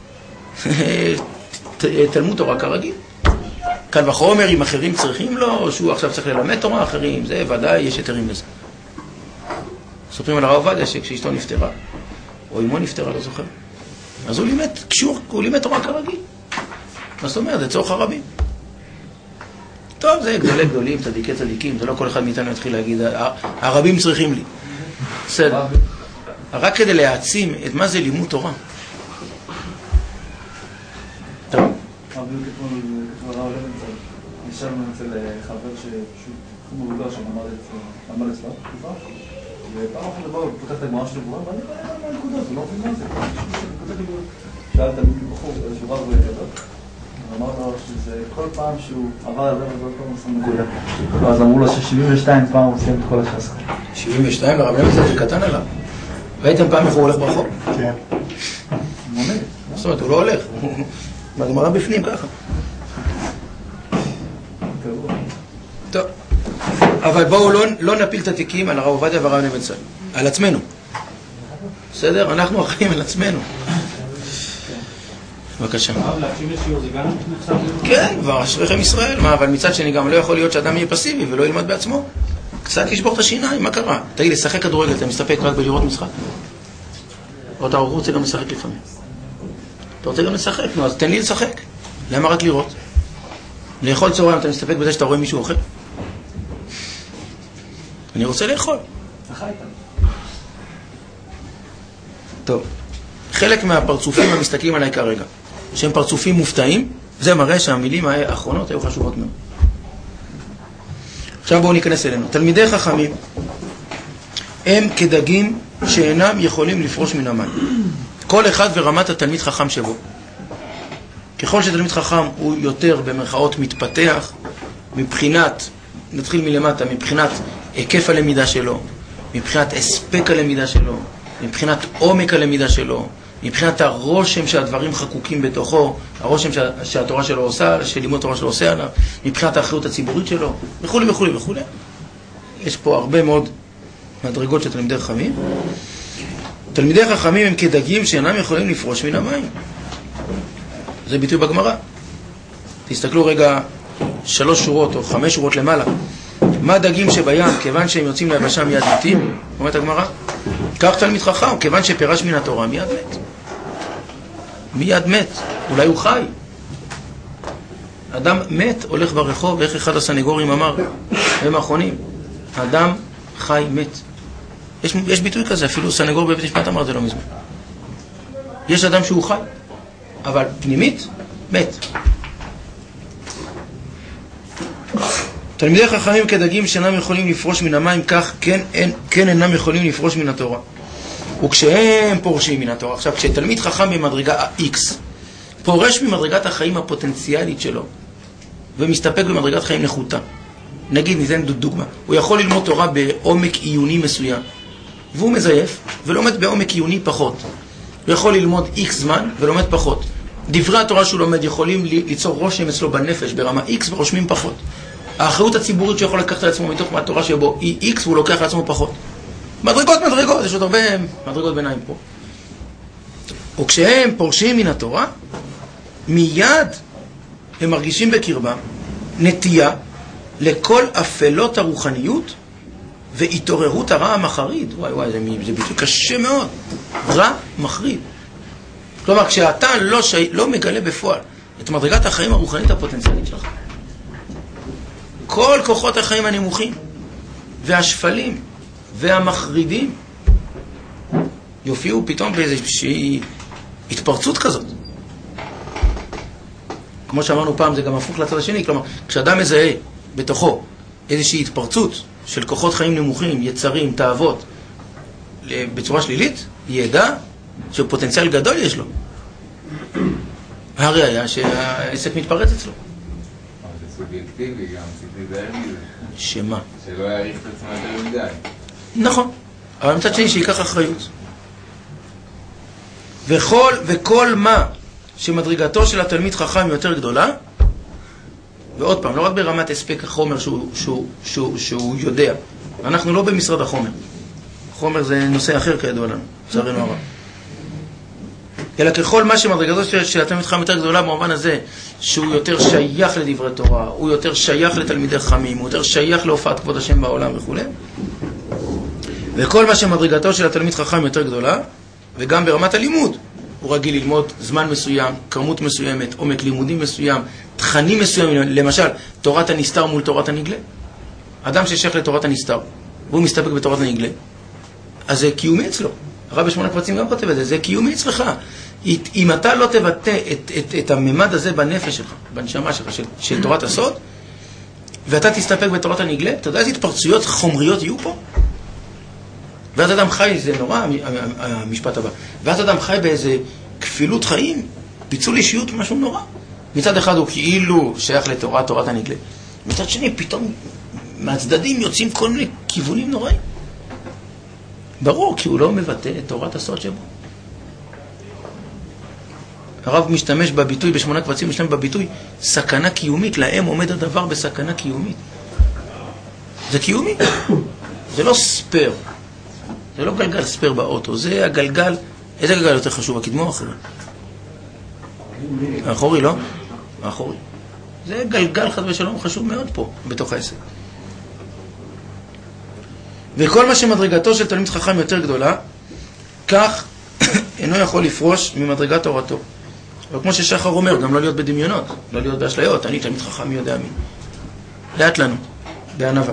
תלמוד תורה כרגיל. קל וחומר, אם אחרים צריכים לו, או שהוא עכשיו צריך ללמד תורה אחרים, זה ודאי יש יתרים לזה. סופרים על הרב עובדיה שכשאשתו נפטרה, או אמו נפטרה, לא זוכר, אז הוא לימד קשור, הוא לימד תורה כרגיל. מה זאת אומרת? זה צורך הרבים. טוב, זה גדולי גדולים, צדיקי צדיקים, זה לא כל אחד מאיתנו יתחיל להגיד, הרבים צריכים לי. בסדר. רק כדי להעצים את מה זה לימוד תורה. טוב. הרב כתוב הרב לבנצל, נשארנו אצל חבר שפשוט תחום מבוגר שלמד אצלו, תקופה, ופעם אחת לבוא, הוא פותח את הגמרא שלו, ואני לא יודע מה הנקודות, הוא לא מבין מה זה. שאל תמיד בחור, איזשהו רב גדול, אמר לו שזה כל פעם שהוא עבר על רבע ועוד פעם הוא שם נקודה. אז אמרו לו ש-שבעים ושתיים פעם הוא סיים את כל הש"ס. שבעים ושתיים לרב נבנצל זה קטן עליו. ראיתם פעם איך הוא הולך ברחוב? כן. מונה. זאת אומרת, הוא לא הולך. בגמרא בפנים ככה. טוב. אבל בואו לא, לא נפיל את התיקים על הרב עובדיה והרב נבנצל. על עצמנו. בסדר? אנחנו אחראים על עצמנו. בבקשה. להקשיב לשיעור זה גם נחשב? כן, כבר אשריכם ישראל. מה, אבל מצד שני גם לא יכול להיות שאדם יהיה פסיבי ולא ילמד בעצמו. קצת לשבור את השיניים, מה קרה? תגיד, לשחק כדורגל, אתה מסתפק רק בלראות משחק? או אתה רוצה גם לשחק לפעמים? אתה רוצה גם לשחק? נו, אז תן לי לשחק. למה רק לראות? לאכול צהריים, אתה מסתפק בזה שאתה רואה מישהו אוכל? אני רוצה לאכול. טוב. חלק מהפרצופים המסתכלים עליי כרגע, שהם פרצופים מופתעים, זה מראה שהמילים האחרונות היו חשובות מאוד. עכשיו בואו ניכנס אלינו. תלמידי חכמים הם כדגים שאינם יכולים לפרוש מן המים. כל אחד ורמת התלמיד חכם שבו. ככל שתלמיד חכם הוא יותר במרכאות מתפתח, מבחינת, נתחיל מלמטה, מבחינת היקף הלמידה שלו, מבחינת הספק הלמידה שלו, מבחינת עומק הלמידה שלו, מבחינת הרושם שהדברים חקוקים בתוכו, הרושם שה, שהתורה שלו עושה, שלימוד התורה שלו עושה עליו, מבחינת האחריות הציבורית שלו, וכו' וכו' וכו'. יש פה הרבה מאוד מדרגות של תלמידי חכמים. תלמידי חכמים הם כדגים שאינם יכולים לפרוש מן המים. זה ביטוי בגמרא. תסתכלו רגע שלוש שורות או חמש שורות למעלה. מה דגים שבים, כיוון שהם יוצאים ליבשה מיד מתים? אומרת הגמרא. כך תלמיד חכם, כיוון שפרש מן התורה מיד מת. מיד מת, אולי הוא חי. אדם מת, הולך ברחוב, איך אחד הסנגורים אמר, הם האחרונים, אדם חי מת. יש, יש ביטוי כזה, אפילו סנגור בבית משפט אמר את זה לא מזמן. יש אדם שהוא חי, אבל פנימית, מת. תלמידי חכמים כדגים שאינם יכולים לפרוש מן המים, כך כן, אין, כן אינם יכולים לפרוש מן התורה. וכשהם פורשים מן התורה, עכשיו כשתלמיד חכם במדרגה X פורש ממדרגת החיים הפוטנציאלית שלו ומסתפק במדרגת חיים נחותה, נגיד ניתן דוגמה, הוא יכול ללמוד תורה בעומק עיוני מסוים והוא מזייף ולומד בעומק עיוני פחות. הוא יכול ללמוד X זמן ולומד פחות. דברי התורה שהוא לומד יכולים ליצור רושם אצלו בנפש ברמה X ורושמים פחות. האחריות הציבורית שיכול לקחת על עצמו מתוך מהתורה שבו היא X והוא לוקח על עצמו פחות. מדרגות, מדרגות, יש עוד הרבה מדרגות ביניים פה. וכשהם פורשים מן התורה, מיד הם מרגישים בקרבם נטייה לכל אפלות הרוחניות והתעוררות הרע המחריד. וואי וואי, זה, זה ביטוי קשה מאוד. רע מחריד. כלומר, כשאתה לא, שי, לא מגלה בפועל את מדרגת החיים הרוחנית הפוטנציאלית שלך, כל כוחות החיים הנמוכים והשפלים והמחרידים יופיעו פתאום באיזושהי התפרצות כזאת. כמו שאמרנו פעם, זה גם הפוך לצד השני. כלומר, כשאדם מזהה בתוכו איזושהי התפרצות של כוחות חיים נמוכים, יצרים, תאוות, בצורה שלילית, ידע שפוטנציאל גדול יש לו. הרי היה שהעסק מתפרץ אצלו. אבל זה סובייקטיבי גם, צריך להיזהר מזה. שמה? שלא יעריך את עצמו יותר מדי. נכון. אבל מצד שני שיקח אחריות. וכל, וכל מה שמדרגתו של התלמיד חכם יותר גדולה, ועוד פעם, לא רק ברמת הספק החומר שהוא, שהוא, שהוא, שהוא יודע. אנחנו לא במשרד החומר. חומר זה נושא אחר כידוע לנו, לצערנו הרב. אלא ככל מה שמדרגתו של, של התלמיד חכם יותר גדולה, במובן הזה שהוא יותר שייך לדברי תורה, הוא יותר שייך לתלמידי חכמים, הוא יותר שייך להופעת כבוד השם בעולם וכו'. וכל מה שמדרגתו של התלמיד חכם יותר גדולה, וגם ברמת הלימוד, הוא רגיל ללמוד זמן מסוים, כמות מסוימת, עומק לימודים מסוים, תכנים מסוימים, למשל, תורת הנסתר מול תורת הנגלה. אדם ששייך לתורת הנסתר, והוא מסתפק בתורת הנגלה, אז זה קיומי אצלו. הרב בשמונה קבצים גם כותב את זה, זה קיומי אצלך. אם אתה לא תבטא את, את, את הממד הזה בנפש שלך, בנשמה שלך, של, של תורת הסוד, ואתה תסתפק בתורת הנגלה, אתה יודע איזה התפרצויות חומריות יהיו פה? ואז אדם חי, זה נורא המשפט הבא, ואז אדם חי באיזה כפילות חיים, פיצול אישיות, משהו נורא. מצד אחד הוא כאילו שייך לתורת, תורת הנגלה. מצד שני, פתאום מהצדדים יוצאים כל מיני כיוונים נוראים. ברור, כי הוא לא מבטא את תורת הסוד שבו. הרב משתמש בביטוי, בשמונה קבצים משתמש בביטוי, סכנה קיומית, להם עומד הדבר בסכנה קיומית. זה קיומי. זה לא ספר. זה לא גלגל ספר באוטו, זה הגלגל, איזה גלגל יותר חשוב, הקדמי או האחורי? האחורי, לא? האחורי. זה גלגל חד ושלום חשוב מאוד פה, בתוך העסק. וכל מה שמדרגתו של תלמיד חכם יותר גדולה, כך אינו יכול לפרוש ממדרגת תורתו. אבל כמו ששחר אומר, גם לא להיות בדמיונות, לא להיות באשליות, אני תלמיד חכם מי יודע מי. לאט לנו, בענווה.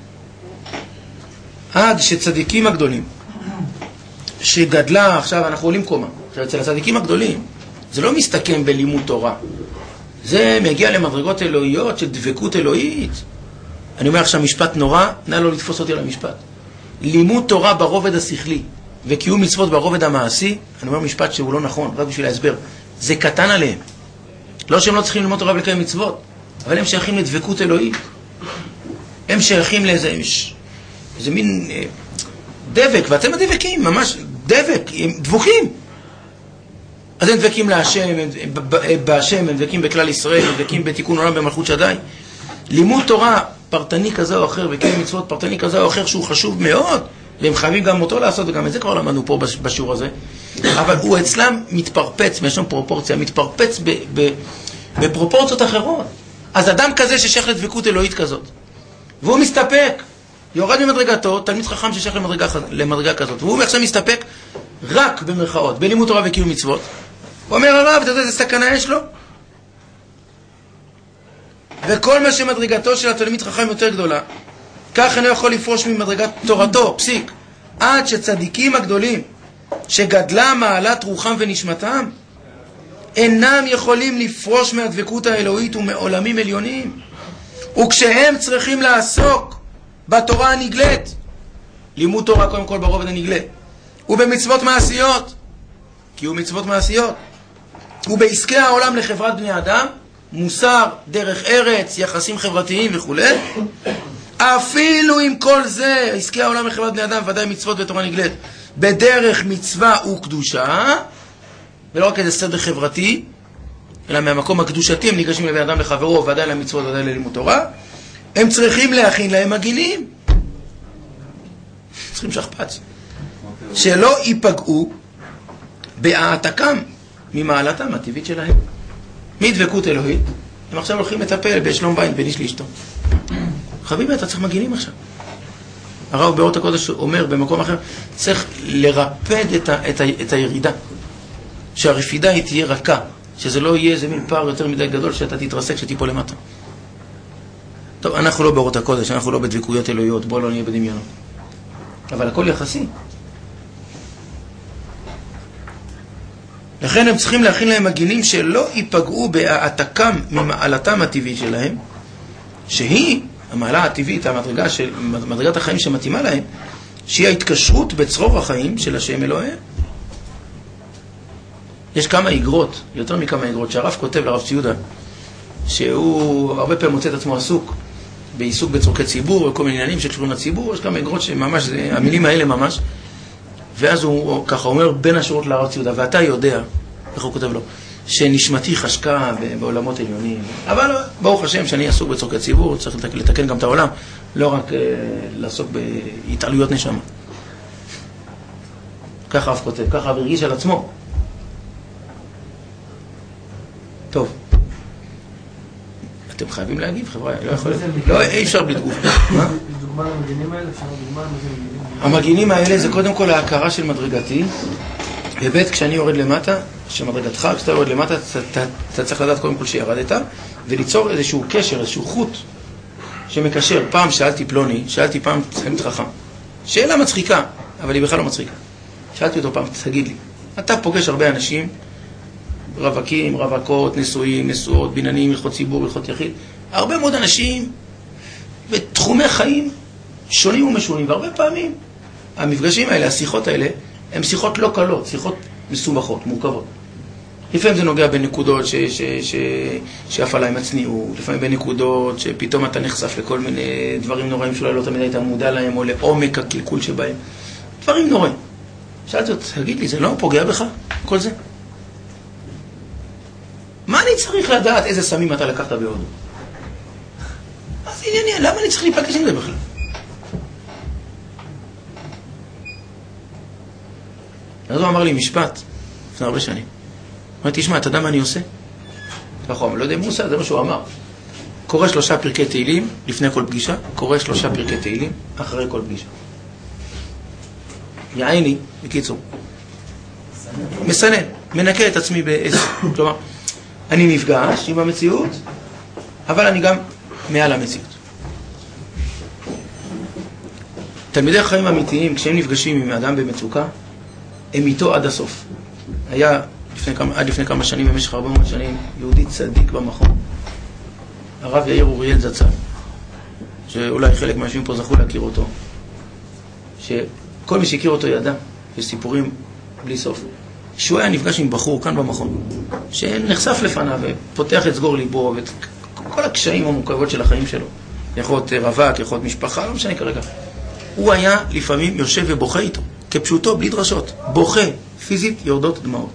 עד שצדיקים הגדולים, שגדלה, עכשיו אנחנו עולים קומה, עכשיו אצל הצדיקים הגדולים, זה לא מסתכם בלימוד תורה, זה מגיע למדרגות אלוהיות של דבקות אלוהית. אני אומר עכשיו משפט נורא, נא לא לתפוס אותי על המשפט. לימוד תורה ברובד השכלי וקיום מצוות ברובד המעשי, אני אומר משפט שהוא לא נכון, רק בשביל להסבר, זה קטן עליהם. לא שהם לא צריכים ללמוד תורה ולקיים מצוות, אבל הם שייכים לדבקות אלוהית. הם שייכים לאיזה איזה מין אה, דבק, ואתם הדבקים, ממש דבק, הם דבוקים. אז הם דבקים להשם, הם, בהשם, הם דבקים בכלל ישראל, הם דבקים בתיקון עולם במלכות שדי. לימוד תורה פרטני כזה או אחר, וקיום מצוות פרטני כזה או אחר, שהוא חשוב מאוד, והם חייבים גם אותו לעשות, וגם את זה כבר למדנו פה בשיעור הזה. אבל הוא אצלם מתפרפץ, יש שם פרופורציה, מתפרפץ ב, ב, בפרופורציות אחרות. אז אדם כזה ששייך לדבקות אלוהית כזאת, והוא מסתפק, יורד ממדרגתו, תלמיד חכם ששייך למדרגה, למדרגה כזאת, והוא עכשיו מסתפק רק במרכאות, בלימוד תורה וקיום מצוות. הוא אומר הרב, אתה יודע איזה סכנה יש לו? וכל מה שמדרגתו של התלמיד חכם יותר גדולה, כך אינו יכול לפרוש ממדרגת תורתו, פסיק, עד שצדיקים הגדולים, שגדלה מעלת רוחם ונשמתם, אינם יכולים לפרוש מהדבקות האלוהית ומעולמים עליונים. וכשהם צריכים לעסוק בתורה הנגלית, לימוד תורה קודם כל ברובד הנגלה, ובמצוות מעשיות, קיום מצוות מעשיות, ובעסקי העולם לחברת בני אדם, מוסר, דרך ארץ, יחסים חברתיים וכו', אפילו עם כל זה, עסקי העולם לחברת בני אדם, ודאי מצוות ותורה נגלית, בדרך מצווה וקדושה, ולא רק איזה סדר חברתי, אלא מהמקום הקדושתי הם ניגשים לבן אדם לחברו, ודאי למצוות, ודאי ללימוד תורה, הם צריכים להכין להם מגינים. צריכים שכפ"ץ. שלא ייפגעו בהעתקם ממעלתם הטבעית שלהם. מדבקות אלוהית, הם עכשיו הולכים לטפל בשלום בית בין איש לאשתו. חביבי, אתה צריך מגינים עכשיו. הרב באורות הקודש אומר במקום אחר, צריך לרפד את, ה, את, ה, את הירידה. שהרפידה היא תהיה רכה, שזה לא יהיה איזה מין פער יותר מדי גדול שאתה תתרסק שתיפול למטה. טוב, אנחנו לא באורות הקודש, אנחנו לא בדבקויות אלוהיות, בואו לא נהיה בדמיונות. אבל הכל יחסי. לכן הם צריכים להכין להם מגינים שלא ייפגעו בהעתקם ממעלתם הטבעית שלהם, שהיא, המעלה הטבעית, המדרגה של, מדרגת החיים שמתאימה להם, שהיא ההתקשרות בצרור החיים של השם אלוהיהם. יש כמה איגרות, יותר מכמה איגרות, שהרב כותב לרב ציודה, שהוא הרבה פעמים מוצא את עצמו עסוק, בעיסוק בצורכי ציבור, וכל מיני עניינים שקשורים לציבור, יש כמה איגרות שממש, זה, המילים האלה ממש, ואז הוא ככה אומר בין השורות לרב ציודה, ואתה יודע, איך הוא כותב לו, שנשמתי חשקה בעולמות עליונים, אבל ברוך השם שאני עסוק בצורכי ציבור, צריך לתקן גם את העולם, לא רק אה, לעסוק בהתעלויות נשמה. ככה אף כותב, ככה אף הרגיש על עצמו. טוב. אתם חייבים להגיב, חבר'ה, לא יכול להיות. לא, אי אפשר בלי תגובה. מה? יש דוגמה למגינים האלה? אפשר דוגמה למגינים? המגינים האלה זה קודם כל ההכרה של מדרגתי. בבית, כשאני יורד למטה, שמדרגתך, כשאתה יורד למטה, אתה, אתה צריך לדעת קודם כל שירדת, וליצור איזשהו קשר, איזשהו חוט שמקשר. פעם שאלתי פלוני, שאלתי פעם תלמיד חכם. שאלה מצחיקה, אבל היא בכלל לא מצחיקה. שאלתי אותו פעם, תגיד לי, אתה פוגש הרבה אנשים, רווקים, רווקות, נשואים, נשואות, ביננים, הלכות ציבור, הלכות יחיד. הרבה מאוד אנשים בתחומי חיים שונים ומשונים, והרבה פעמים המפגשים האלה, השיחות האלה, הן שיחות לא קלות, שיחות מסובכות, מורכבות. לפעמים זה נוגע בנקודות ש, ש, ש, שאף עליי מצניעות, לפעמים בנקודות שפתאום אתה נחשף לכל מיני דברים נוראים שאולי לא תמיד היית מודע להם, או לעומק הקלקול שבהם. דברים נוראים. שאלתי אותי, תגיד לי, זה לא פוגע בך, כל זה? מה אני צריך לדעת איזה סמים אתה לקחת בהודו? אז ענייני, למה אני צריך להיפגש עם זה בכלל? אז הוא אמר לי משפט, לפני הרבה שנים. הוא אמר, תשמע, אתה יודע מה אני עושה? ככה הוא אמר, לא יודע אם הוא עושה, זה מה שהוא אמר. קורא שלושה פרקי תהילים לפני כל פגישה, קורא שלושה פרקי תהילים אחרי כל פגישה. יעייני, בקיצור. מסנן, מנקה את עצמי בעשר. כלומר, אני נפגש עם המציאות, אבל אני גם מעל המציאות. תלמידי חיים אמיתיים, כשהם נפגשים עם אדם במצוקה, הם איתו עד הסוף. היה לפני כמה, עד לפני כמה שנים, במשך ארבע מאות שנים, יהודי צדיק במכון, הרב יאיר אוריאל זצ"ל, שאולי חלק מהאנשים פה זכו להכיר אותו, שכל מי שהכיר אותו ידע, יש סיפורים בלי סוף, שהוא היה נפגש עם בחור כאן במכון, שנחשף לפניו ופותח את סגור ליבו ואת כל הקשיים המורכבות של החיים שלו. יכול להיות רווק, יכול להיות משפחה, לא משנה כרגע. הוא היה לפעמים יושב ובוכה איתו, כפשוטו, בלי דרשות. בוכה, פיזית, יורדות דמעות.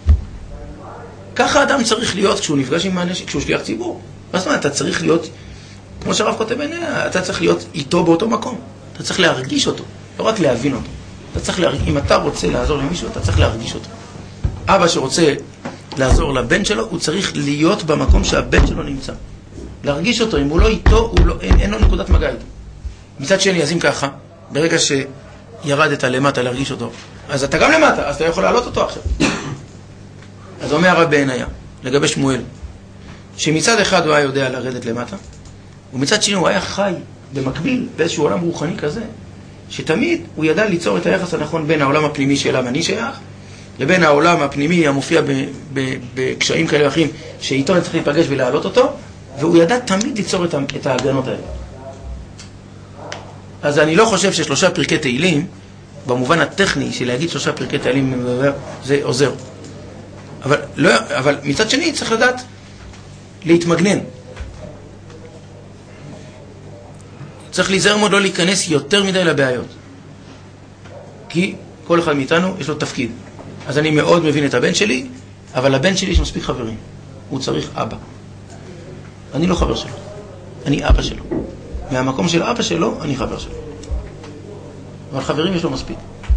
ככה אדם צריך להיות כשהוא נפגש עם האנשים, כשהוא שליח ציבור. מה זאת אומרת, אתה צריך להיות, כמו שהרב כותב בעיני, אתה צריך להיות איתו באותו מקום. אתה צריך להרגיש אותו, לא רק להבין אותו. אתה צריך להרגיש, אם אתה רוצה לעזור למישהו, אתה צריך להרגיש אותו. אבא שרוצה לעזור לבן שלו, הוא צריך להיות במקום שהבן שלו נמצא. להרגיש אותו, אם הוא לא איתו, הוא לא, אין, אין לו נקודת מגע איתו. מצד שני, אז אם ככה, ברגע שירדת למטה להרגיש אותו, אז אתה גם למטה, אז אתה יכול להעלות אותו עכשיו. אז אומר הרב בעיניה, לגבי שמואל, שמצד אחד הוא היה יודע לרדת למטה, ומצד שני הוא היה חי במקביל באיזשהו עולם רוחני כזה, שתמיד הוא ידע ליצור את היחס הנכון בין העולם הפנימי שאליו אני שייך, לבין העולם הפנימי המופיע בקשיים כאלה ואחרים, שאיתו אני צריך להיפגש ולהעלות אותו, והוא ידע תמיד ליצור את ההגנות האלה. אז אני לא חושב ששלושה פרקי תהילים, במובן הטכני של להגיד שלושה פרקי תהילים, זה עוזר. אבל, לא, אבל מצד שני צריך לדעת להתמגנן. צריך להיזהר מאוד לא להיכנס יותר מדי לבעיות. כי כל אחד מאיתנו יש לו תפקיד. אז אני מאוד מבין את הבן שלי, אבל לבן שלי יש מספיק חברים. הוא צריך אבא. אני לא חבר שלו. אני אבא שלו. מהמקום של אבא שלו, אני חבר שלו. אבל חברים יש לו מספיק.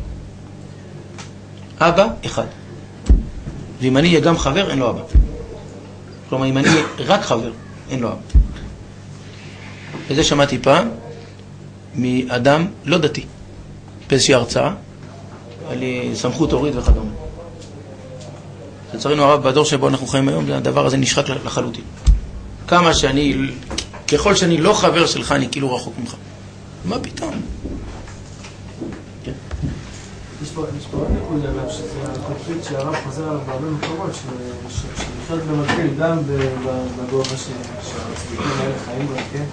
אבא, אחד. ואם אני אהיה גם חבר, אין לו אבא. כלומר, אם אני אהיה רק חבר, אין לו אבא. וזה שמעתי פעם מאדם לא דתי, באיזושהי הרצאה, על סמכות הורית וכדומה. לצערנו הרב, בדור שבו אנחנו חיים היום, הדבר הזה נשחק לחלוטין. כמה שאני, ככל שאני לא חבר שלך, אני כאילו רחוק ממך. מה פתאום? יש פה עוד נקודה, שזה הקונפליקט שהרב חוזר עליו בהרבה מקומות, שנשארת במקביל גם בגובה שהצדיקים האלה חיים בה, כן?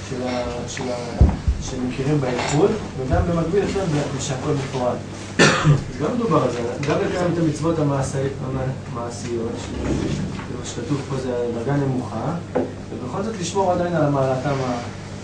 שמכירים באיחוד, וגם במקביל אצלם שהכל מפורד. גם מדובר על זה, גם לקיים את המצוות המעשיות, מה שכתוב פה זה דרגה נמוכה, ובכל זאת לשמור עדיין על המעלתם ה...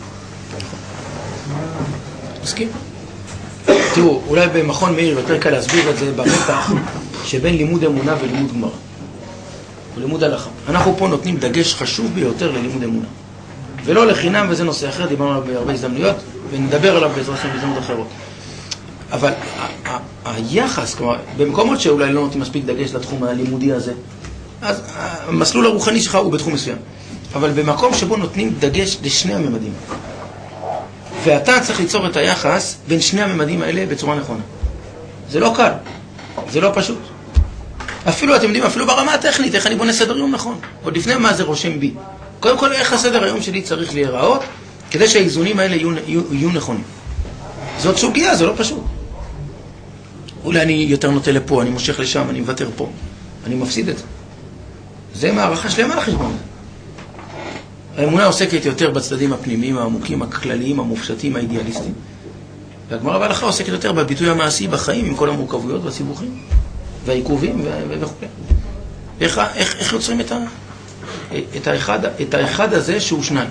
מסכים? תראו, אולי במכון מאיר יותר קל להסביר את זה במתח שבין לימוד אמונה ולימוד גמרא ולימוד הלכה. אנחנו פה נותנים דגש חשוב ביותר ללימוד אמונה, ולא לחינם, וזה נושא אחר, דיברנו עליו בהרבה הזדמנויות ונדבר עליו בעזרת השם בהזדמנות אחרות. אבל היחס, כלומר, במקומות שאולי לא נותנים מספיק דגש לתחום הלימודי הזה, אז המסלול הרוחני שלך הוא בתחום מסוים, אבל במקום שבו נותנים דגש לשני הממדים, ואתה צריך ליצור את היחס בין שני הממדים האלה בצורה נכונה. זה לא קל, זה לא פשוט. אפילו, אתם יודעים, אפילו ברמה הטכנית, איך אני בונה סדר יום נכון. עוד לפני מה זה רושם בי. קודם כל, איך הסדר היום שלי צריך להיראות, כדי שהאיזונים האלה יהיו, יהיו, יהיו נכונים. זאת סוגיה, זה לא פשוט. אולי אני יותר נוטה לפה, אני מושך לשם, אני מוותר פה. אני מפסיד את זה. זה מערכה שלמה לחשבון. האמונה עוסקת יותר בצדדים הפנימיים, העמוקים, הכלליים, המופשטים, האידיאליסטיים. והגמרא בהלכה עוסקת יותר בביטוי המעשי בחיים, עם כל המורכבויות והסיבוכים, והעיכובים וכו'. איך, איך, איך יוצרים את, ה, את, האחד, את האחד הזה שהוא שניים?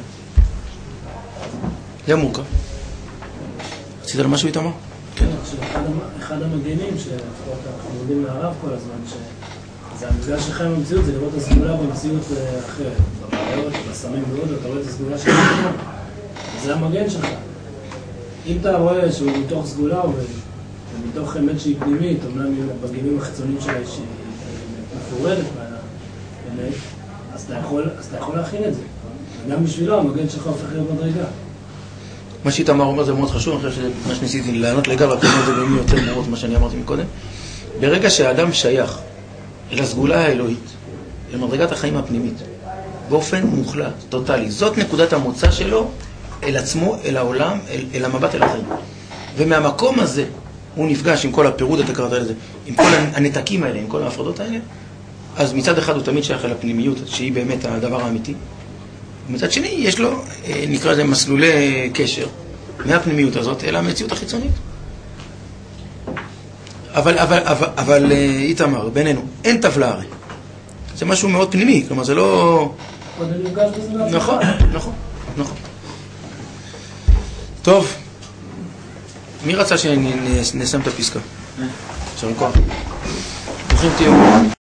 זה מורכב. רצית על משהו איתמר? כן. אחד המגנים, שאנחנו יודעים מהרב כל הזמן, זה המפגש שלך עם המציאות, זה לראות את הסגולה במציאות אחרת. בבעיות, בסמים מאוד, אתה רואה את הסגולה שלך. זה המגן שלך. אם אתה רואה שהוא מתוך סגולה ומתוך אמת שהיא פנימית, אומנם בגילים החיצוניים שלה שהיא מפורדת באמת, אז אתה יכול, אז אתה יכול להכין את זה. וגם בשבילו המגן שלך הופך להיות מדרגה. מה שאיתמר אומר זה מאוד חשוב, אני חושב שזה מה שניסיתי לענות לגל, רק זה במי יותר מורות מה שאני אמרתי מקודם. ברגע שהאדם שייך אל הסגולה האלוהית, אל מדרגת החיים הפנימית, באופן מוחלט, טוטלי, זאת נקודת המוצא שלו אל עצמו, אל העולם, אל, אל המבט אל החיים. ומהמקום הזה הוא נפגש עם כל הפירוד, אתה קראת לזה, עם כל הנתקים האלה, עם כל ההפרדות האלה, אז מצד אחד הוא תמיד שייך אל הפנימיות, שהיא באמת הדבר האמיתי. ומצד שני יש לו, נקרא לזה מסלולי קשר, מהפנימיות הזאת אל המציאות החיצונית. אבל, אבל, אבל, אבל איתמר, בינינו, אין טבלה הרי. זה משהו מאוד פנימי, כלומר זה לא... נכון, נכון, נכון. טוב, מי רצה שנסיים את הפסקה? שלום כוח. ברוכים תהיו.